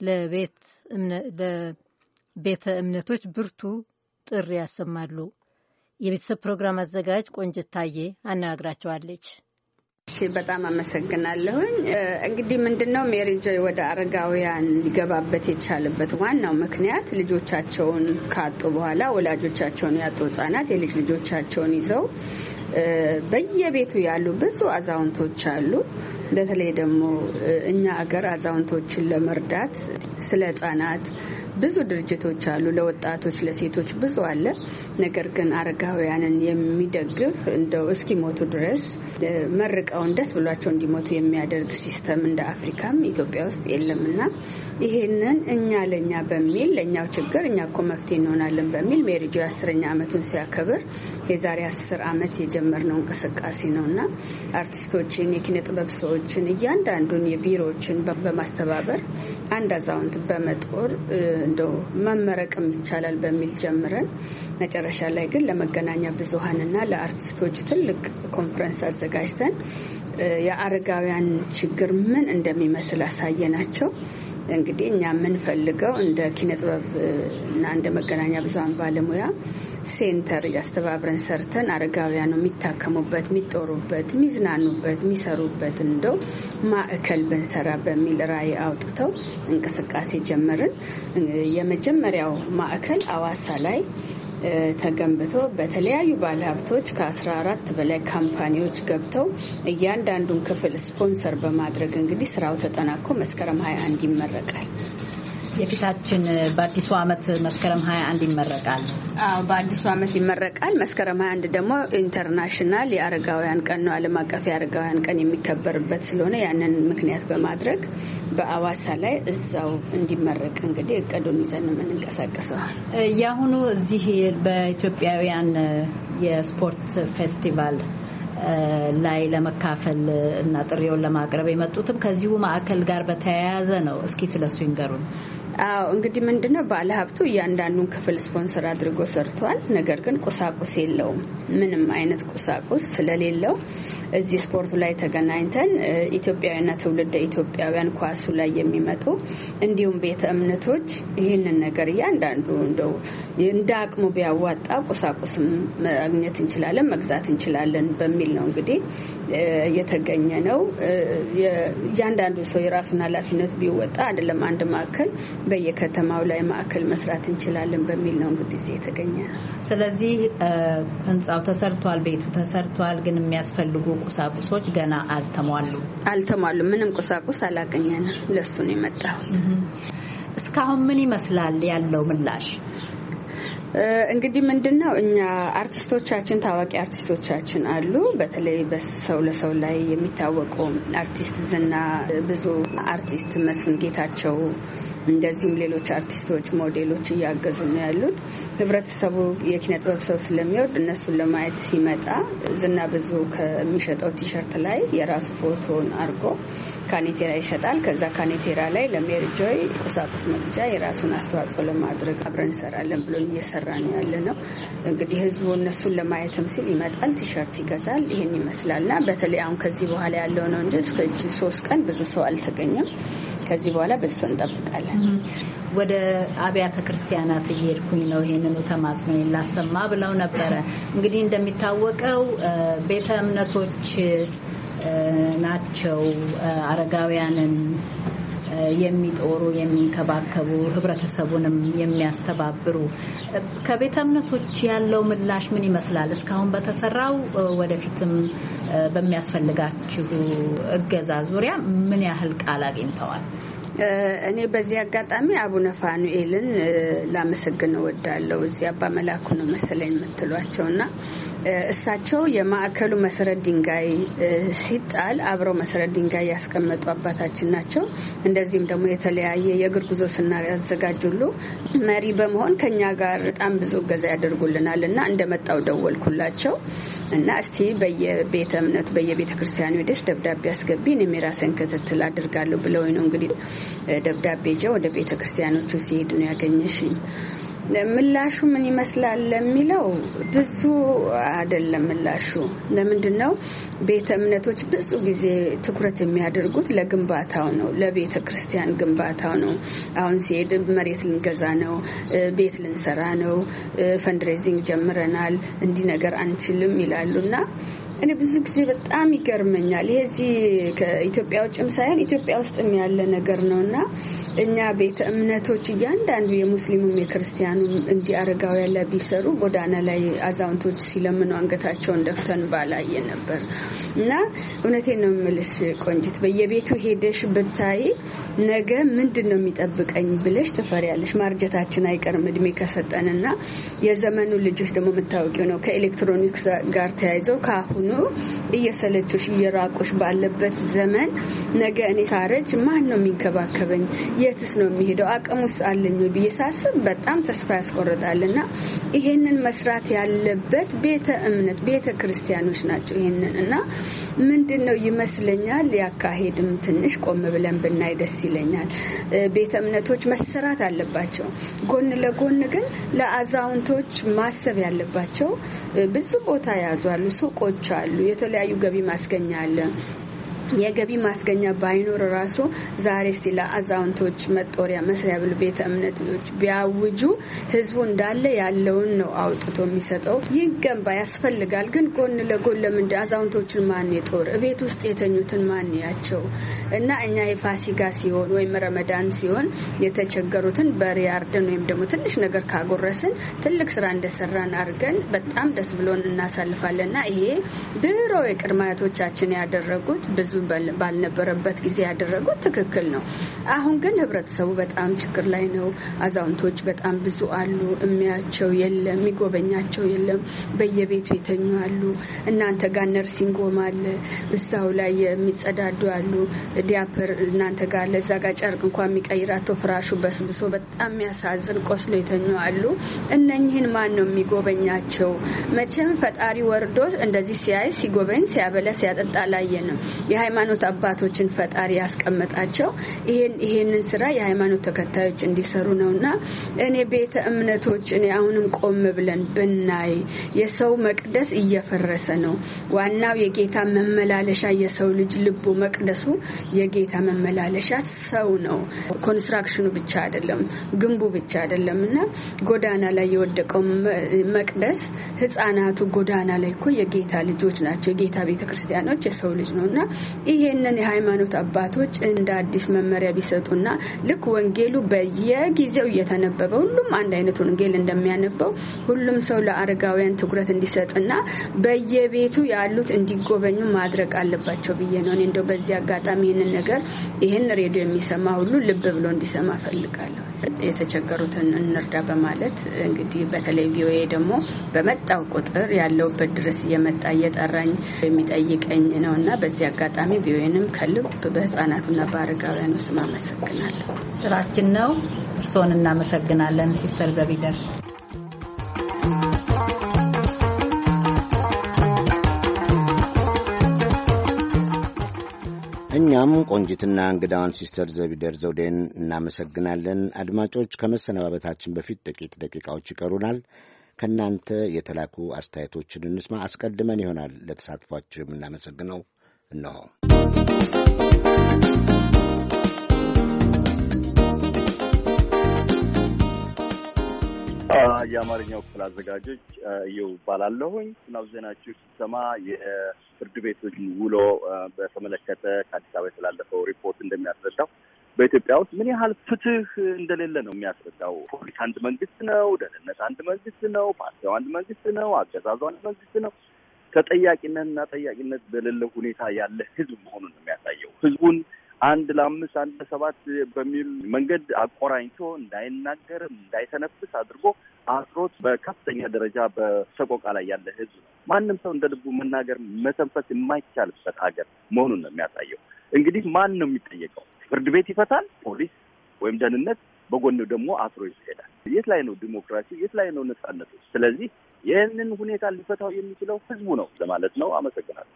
ለቤተ እምነቶች ብርቱ ጥሪ ያሰማሉ። የቤተሰብ ፕሮግራም አዘጋጅ ቆንጅት ታዬ አነጋግራቸዋለች። እሺ፣ በጣም አመሰግናለሁኝ። እንግዲህ ምንድነው ሜሪ ጆይ ወደ አረጋውያን ሊገባበት የቻለበት ዋናው ምክንያት ልጆቻቸውን ካጡ በኋላ ወላጆቻቸውን ያጡ ህጻናት የልጅ ልጆቻቸውን ይዘው በየቤቱ ያሉ ብዙ አዛውንቶች አሉ። በተለይ ደግሞ እኛ አገር አዛውንቶችን ለመርዳት ስለ ህጻናት ብዙ ድርጅቶች አሉ፣ ለወጣቶች ለሴቶች ብዙ አለ። ነገር ግን አረጋውያንን የሚደግፍ እንደው እስኪሞቱ ድረስ መርቀውን ደስ ብሏቸው እንዲሞቱ የሚያደርግ ሲስተም እንደ አፍሪካም ኢትዮጵያ ውስጥ የለምና ይሄንን እኛ ለኛ በሚል ለኛው ችግር እኛ እኮ መፍትሄ እንሆናለን በሚል ሜሪ ጆይ አስረኛ ዓመቱን ሲያከብር የዛሬ አስር ዓመት የጀመርነው እንቅስቃሴ ነውና አርቲስቶችን፣ የኪነ ጥበብ ሰዎችን፣ እያንዳንዱን የቢሮዎችን በማስተባበር አንድ አዛውንት በመጦር እንደው መመረቅም ይቻላል በሚል ጀምረን መጨረሻ ላይ ግን ለመገናኛ ብዙሃንና ለአርቲስቶች ትልቅ ኮንፈረንስ አዘጋጅተን የአረጋውያን ችግር ምን እንደሚመስል አሳየናቸው። እንግዲህ እኛ የምንፈልገው እንደ ኪነ ጥበብ እና እንደ መገናኛ ብዙሃን ባለሙያ ሴንተር ያስተባብረን ሰርተን አረጋውያኑ የሚታከሙበት፣ የሚጦሩበት፣ የሚዝናኑበት፣ የሚሰሩበት እንደው ማዕከል ብንሰራ በሚል ራዕይ አውጥተው እንቅስቃሴ ጀመርን። የመጀመሪያው ማዕከል አዋሳ ላይ ተገንብቶ በተለያዩ ባለሀብቶች ከአስራ አራት በላይ ካምፓኒዎች ገብተው እያንዳንዱን ክፍል ስፖንሰር በማድረግ እንግዲህ ስራው ተጠናቆ መስከረም ሀያ አንድ ይመረቃል። የፊታችን በአዲሱ ዓመት መስከረም ሀያ አንድ ይመረቃል። አዎ በአዲሱ ዓመት ይመረቃል። መስከረም ሀያ አንድ ደግሞ ኢንተርናሽናል የአረጋውያን ቀን ነው። ዓለም አቀፍ የአረጋውያን ቀን የሚከበርበት ስለሆነ ያንን ምክንያት በማድረግ በአዋሳ ላይ እዛው እንዲመረቅ እንግዲህ እቅዱን ይዘን የምንንቀሳቀሰው። ያሁኑ እዚህ በኢትዮጵያውያን የስፖርት ፌስቲቫል ላይ ለመካፈል እና ጥሪውን ለማቅረብ የመጡትም ከዚሁ ማዕከል ጋር በተያያዘ ነው። እስኪ ስለሱ ይንገሩን። አዎ እንግዲህ ምንድነው ባለሀብቱ እያንዳንዱን ክፍል ስፖንሰር አድርጎ ሰርቷል። ነገር ግን ቁሳቁስ የለውም። ምንም አይነት ቁሳቁስ ስለሌለው እዚህ ስፖርቱ ላይ ተገናኝተን ኢትዮጵያውያንና ትውልደ ኢትዮጵያውያን ኳሱ ላይ የሚመጡ እንዲሁም ቤተ እምነቶች ይህንን ነገር እያንዳንዱ እንደው እንደ አቅሙ ቢያዋጣ ቁሳቁስም ማግኘት እንችላለን፣ መግዛት እንችላለን በሚል ነው እንግዲህ የተገኘ ነው። እያንዳንዱ ሰው የራሱን ኃላፊነት ቢወጣ አይደለም አንድ ማዕከል በየከተማው ላይ ማዕከል መስራት እንችላለን በሚል ነው እንግዲህ የተገኘ። ስለዚህ ህንጻው ተሰርቷል፣ ቤቱ ተሰርቷል፣ ግን የሚያስፈልጉ ቁሳቁሶች ገና አልተሟሉ አልተሟሉ ምንም ቁሳቁስ አላገኘንም። ለሱ ነው የመጣው። እስካሁን ምን ይመስላል ያለው ምላሽ? እንግዲህ ምንድነው እኛ አርቲስቶቻችን ታዋቂ አርቲስቶቻችን አሉ። በተለይ በሰው ለሰው ላይ የሚታወቁ አርቲስት ዝና ብዙ አርቲስት መስፍን ጌታቸው እንደዚሁም ሌሎች አርቲስቶች ሞዴሎች እያገዙ ነው ያሉት። ህብረተሰቡ የኪነ ጥበብ ሰው ስለሚወድ እነሱን ለማየት ሲመጣ ዝና ብዙ ከሚሸጠው ቲሸርት ላይ የራሱ ፎቶን አርጎ ካኔቴራ ይሸጣል። ከዛ ካኔቴራ ላይ ለሜሪ ጆይ ቁሳቁስ መግዣ የራሱን አስተዋጽኦ ለማድረግ አብረን እንሰራለን ብሎ እየሰራ ነው ያለ ነው። እንግዲህ ህዝቡ እነሱን ለማየትም ሲል ይመጣል፣ ቲሸርት ይገዛል። ይሄን ይመስላልና በተለይ አሁን ከዚህ በኋላ ያለው ነው እንጂ እስከ ሶስት ቀን ብዙ ሰው አልተገኘም። ከዚህ በኋላ ብዙ እንጠብቃለን። ወደ አብያተ ክርስቲያናት እየሄድኩኝ ነው ይሄንኑ ተማጽኖ ላሰማ ብለው ነበረ። እንግዲህ እንደሚታወቀው ቤተ እምነቶች ናቸው አረጋውያንን የሚጦሩ የሚንከባከቡ ህብረተሰቡንም የሚያስተባብሩ። ከቤተ እምነቶች ያለው ምላሽ ምን ይመስላል? እስካሁን በተሰራው ወደፊትም በሚያስፈልጋችሁ እገዛ ዙሪያ ምን ያህል ቃል አግኝተዋል? እኔ በዚህ አጋጣሚ አቡነ ፋኑኤልን ላመሰግን እወዳለሁ። እዚህ አባ መላኩ ነው መሰለኝ የምትሏቸውና እሳቸው የማዕከሉ መሰረት ድንጋይ ሲጣል አብረው መሰረት ድንጋይ ያስቀመጡ አባታችን ናቸው። እንደዚህም ደግሞ የተለያየ የእግር ጉዞ ስናዘጋጁሉ መሪ በመሆን ከኛ ጋር በጣም ብዙ እገዛ ያደርጉልናልና እንደመጣው ደወልኩላቸው እና እስቲ በየቤተ እምነቱ በየቤተ ክርስቲያኑ ሄደሽ ደብዳቤ አስገቢ እኔም የራሴን ክትትል አድርጋለሁ ብለው ነው እንግዲህ ደብዳቤ ጀው ወደ ቤተ ክርስቲያኖቹ ሲሄድ ነው ያገኘሽኝ። ምላሹ ምን ይመስላል ለሚለው ብዙ አይደለም ምላሹ። ለምንድነው ቤተ እምነቶች ብዙ ጊዜ ትኩረት የሚያደርጉት ለግንባታው ነው፣ ለቤተ ክርስቲያን ግንባታው ነው። አሁን ሲሄድ መሬት ልንገዛ ነው፣ ቤት ልንሰራ ነው፣ ፈንድሬዚንግ ጀምረናል፣ እንዲህ ነገር አንችልም ይላሉና እኔ ብዙ ጊዜ በጣም ይገርመኛል። ይሄዚህ ከኢትዮጵያ ውጭም ሳይሆን ኢትዮጵያ ውስጥም ያለ ነገር ነውና እኛ ቤተ እምነቶች እያንዳንዱ የሙስሊሙም የክርስቲያኑም እንዲያረጋው ያለ ቢሰሩ ጎዳና ላይ አዛውንቶች ሲለምኑ አንገታቸውን ደፍተን ባላየ ነበር እና እውነቴን ነው የምልሽ ቆንጂት፣ በየቤቱ ሄደሽ ብታይ ነገ ምንድነው የሚጠብቀኝ ብለሽ ትፈሪያለሽ። ማርጀታችን አይቀርም እድሜ ከሰጠንና የዘመኑ ልጆች ደግሞ የምታውቂው ነው ከኤሌክትሮኒክስ ጋር ተያይዘው ካሁን እየሰለቹሽ እየራቁሽ ባለበት ዘመን ነገ እኔ ሳረጅ ማን ነው የሚንከባከበኝ? የትስ ነው የሚሄደው? አቅሙስ አለኝ ብዬ ሳስብ በጣም ተስፋ ያስቆርጣልና ይሄንን መስራት ያለበት ቤተ እምነት ቤተ ክርስቲያኖች ናቸው። ይሄንን እና ምንድነው ይመስለኛል ያካሄድም ትንሽ ቆም ብለን ብናይ ደስ ይለኛል። ቤተ እምነቶች መሰራት አለባቸው። ጎን ለጎን ግን ለአዛውንቶች ማሰብ ያለባቸው ብዙ ቦታ ያዟሉ። ሱቆች አሉ፣ የተለያዩ ገቢ ማስገኛ አለ። የገቢ ማስገኛ ባይኖር ራሱ ዛሬ እስቲ ለአዛውንቶች መጦሪያ መስሪያ ብሎ ቤተ እምነቶች ቢያውጁ ህዝቡ እንዳለ ያለውን ነው አውጥቶ የሚሰጠው። ይገባ ያስፈልጋል። ግን ጎን ለጎን ለምን አዛውንቶችን ማን ይጦር? ቤት ውስጥ የተኙትን ማን ያቸው? እና እኛ የፋሲካ ሲሆን ወይም ረመዳን ሲሆን የተቸገሩትን በሪያርደን ወይም ደግሞ ትንሽ ነገር ካጎረስን ትልቅ ስራ እንደሰራን አድርገን በጣም ደስ ብሎን እናሳልፋለንና ይሄ ድሮ የቅድማያቶቻችን ያደረጉት ብዙ ባልነበረበት ጊዜ ያደረጉት ትክክል ነው። አሁን ግን ህብረተሰቡ በጣም ችግር ላይ ነው። አዛውንቶች በጣም ብዙ አሉ። የሚያቸው የለም፣ የሚጎበኛቸው የለም። በየቤቱ የተኙ አሉ። እናንተ ጋር ነርሲንግ ሆም አለ፣ እዛው ላይ የሚጸዳዱ አሉ። ዲያፐር እናንተ ጋር ለዛ ጋር ጨርቅ እንኳን የሚቀይራቸው ፍራሹ በስብሶ በጣም የሚያሳዝን ቆስሎ የተኙ አሉ። እነኚህን ማን ነው የሚጎበኛቸው? መቼም ፈጣሪ ወርዶ እንደዚህ ሲያይ ሲጎበኝ ሲያበላ ሲያጠጣ ላየንም። የሃይማኖት አባቶችን ፈጣሪ ያስቀመጣቸው ይሄን ይሄንን ስራ የሃይማኖት ተከታዮች እንዲሰሩ ነውና እኔ ቤተ እምነቶች እኔ አሁንም ቆም ብለን ብናይ የሰው መቅደስ እየፈረሰ ነው። ዋናው የጌታ መመላለሻ የሰው ልጅ ልቡ መቅደሱ የጌታ መመላለሻ ሰው ነው። ኮንስትራክሽኑ ብቻ አይደለም፣ ግንቡ ብቻ አይደለምና ጎዳና ላይ የወደቀው መቅደስ ህፃናቱ ጎዳና ላይ እኮ የጌታ ልጆች ናቸው። የጌታ ቤተክርስቲያኖች የሰው ልጅ ነውና ይሄንን የሃይማኖት አባቶች እንደ አዲስ መመሪያ ቢሰጡና ልክ ወንጌሉ በየጊዜው እየተነበበ ሁሉም አንድ አይነት ወንጌል እንደሚያነበው ሁሉም ሰው ለአረጋውያን ትኩረት እንዲሰጥና በየቤቱ ያሉት እንዲጎበኙ ማድረግ አለባቸው ብዬ ነው። እኔ እንደው በዚህ አጋጣሚ ይሄንን ነገር ይሄን ሬዲዮ የሚሰማ ሁሉ ልብ ብሎ እንዲሰማ ፈልጋለሁ። የተቸገሩትን እንርዳ በማለት እንግዲህ በተለይ ቪኦኤ ደግሞ በመጣው ቁጥር ያለውበት ድረስ እየመጣ እየጠራኝ የሚጠይቀኝ ነውና በዚህ አጋጣሚ ቪኦኤንም ከልብ በህፃናቱና በአረጋውያኑ ስም አመሰግናለሁ። ስራችን ነው። እርስዎን እናመሰግናለን ሲስተር ዘቢደር። እኛም ቆንጂትና እንግዳዋን ሲስተር ዘቢደር ዘውዴን እናመሰግናለን። አድማጮች ከመሰነባበታችን በፊት ጥቂት ደቂቃዎች ይቀሩናል። ከእናንተ የተላኩ አስተያየቶችን እንስማ። አስቀድመን ይሆናል ለተሳትፏችሁ የምናመሰግነው። እነሆ የአማርኛው ክፍል አዘጋጆች እየው ባላለሁኝ ነው። ዜናችሁ ሲሰማ የፍርድ ቤቶች ውሎ በተመለከተ ከአዲስ አበባ የተላለፈው ሪፖርት እንደሚያስረዳው በኢትዮጵያ ውስጥ ምን ያህል ፍትህ እንደሌለ ነው የሚያስረዳው። ፖሊስ አንድ መንግስት ነው፣ ደህንነት አንድ መንግስት ነው፣ ፓርቲው አንድ መንግስት ነው፣ አገዛዙ አንድ መንግስት ነው። ተጠያቂነትና ጠያቂነት በሌለው ሁኔታ ያለ ህዝብ መሆኑን ነው የሚያሳየው። ህዝቡን አንድ ለአምስት አንድ ለሰባት በሚል መንገድ አቆራኝቶ እንዳይናገር እንዳይተነፍስ አድርጎ አስሮት በከፍተኛ ደረጃ በሰቆቃ ላይ ያለ ህዝብ ነው። ማንም ሰው እንደ ልቡ መናገር መተንፈስ የማይቻልበት ሀገር መሆኑን ነው የሚያሳየው። እንግዲህ ማን ነው የሚጠየቀው? ፍርድ ቤት ይፈታል፣ ፖሊስ ወይም ደህንነት በጎን ደግሞ አስሮ ይሄዳል። የት ላይ ነው ዲሞክራሲ? የት ላይ ነው ነጻነቱ? ስለዚህ ይህንን ሁኔታ ሊፈታው የሚችለው ህዝቡ ነው ለማለት ነው። አመሰግናለሁ።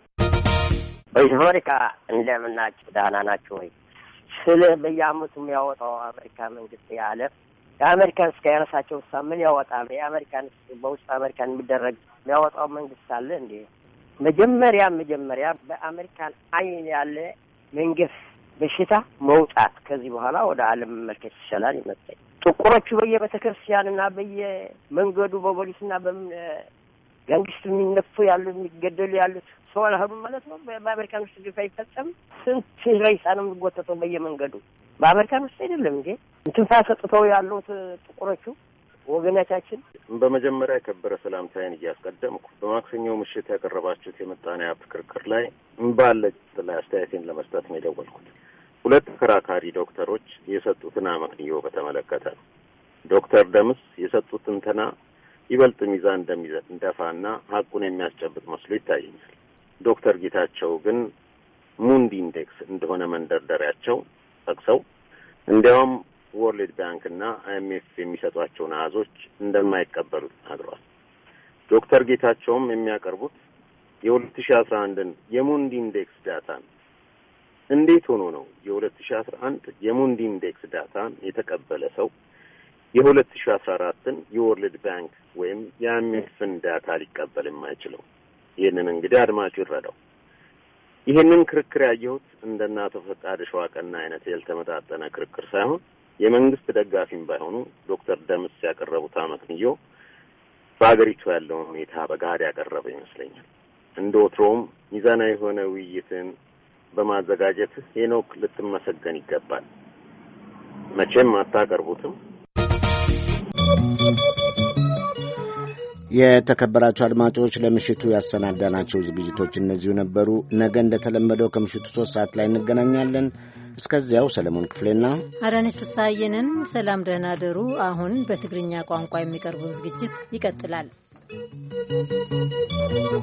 በአሜሪካ እንደምናችሁ ደህና ናችሁ ወይ? ስለ በየዓመቱ የሚያወጣው አሜሪካ መንግስት ያለ የአሜሪካን እስከ የራሳቸው ውሳ ምን ያወጣል? የአሜሪካን በውስጥ አሜሪካን የሚደረግ የሚያወጣው መንግስት አለ እንዴ? መጀመሪያ መጀመሪያ በአሜሪካን አይን ያለ መንግስት በሽታ መውጣት ከዚህ በኋላ ወደ ዓለም መመልከት ይችላል ይመስለኝ። ጥቁሮቹ በየቤተክርስቲያንና በየመንገዱ በፖሊስና በጋንግስት የሚነፉ ያሉ የሚገደሉ ያሉት ሰው አልሀዱ ማለት ነው። በአሜሪካን ውስጥ ግፍ አይፈጸም። ስንት ሬሳ ነው የሚጎተተው በየመንገዱ? በአሜሪካን ውስጥ አይደለም እንዴ? ትንፋሽ ሰጥተው ያሉት ጥቁሮቹ ወገናቻችን። በመጀመሪያ የከበረ ሰላምታዬን እያስቀደምኩ በማክሰኞው ምሽት ያቀረባችሁት የምጣኔ ሀብት ክርክር ላይ ባለች ላይ አስተያየቴን ለመስጠት ነው የደወልኩት። ሁለት ተከራካሪ ዶክተሮች የሰጡትን አመክንዮ በተመለከተ ነው። ዶክተር ደምስ የሰጡት ትንተና ይበልጥ ሚዛን እንደሚዘት እንደፋና ሀቁን የሚያስጨብጥ መስሎ ይታየኛል። ዶክተር ጌታቸው ግን ሙንዲ ኢንዴክስ እንደሆነ መንደርደሪያቸው ጠቅሰው እንዲያውም ወርልድ ባንክ እና አይኤምኤፍ የሚሰጧቸውን አሃዞች እንደማይቀበሉ ተናግረዋል። ዶክተር ጌታቸውም የሚያቀርቡት የሁለት ሺህ አስራ አንድን የሙንዲ ኢንዴክስ ዳታ ነው። እንዴት ሆኖ ነው የሁለት ሺህ አስራ አንድ የሙንዲ ኢንዴክስ ዳታን የተቀበለ ሰው የሁለት ሺህ አስራ አራትን የወርልድ ባንክ ወይም የአይኤምኤፍን ዳታ ሊቀበል የማይችለው? ይህንን እንግዲህ አድማጩ ይረዳው። ይህንን ክርክር ያየሁት እንደ እናቶ ፈቃደ ሸዋቀና አይነት ያልተመጣጠነ ክርክር ሳይሆን የመንግስት ደጋፊም ባይሆኑ ዶክተር ደምስ ያቀረቡት አመክንዮ በአገሪቱ ያለውን ሁኔታ በጋድ ያቀረበ ይመስለኛል። እንደ ወትሮም ሚዛናዊ የሆነ ውይይትን በማዘጋጀት ሄኖክ ልትመሰገን ይገባል። መቼም አታቀርቡትም። የተከበራቸው አድማጮች ለምሽቱ ያሰናዳናቸው ዝግጅቶች እነዚሁ ነበሩ። ነገ እንደተለመደው ከምሽቱ ሶስት ሰዓት ላይ እንገናኛለን። እስከዚያው ሰለሞን ክፍሌና አዳነች ፍስሐዬንን ሰላም ደህና ደሩ። አሁን በትግርኛ ቋንቋ የሚቀርበው ዝግጅት ይቀጥላል።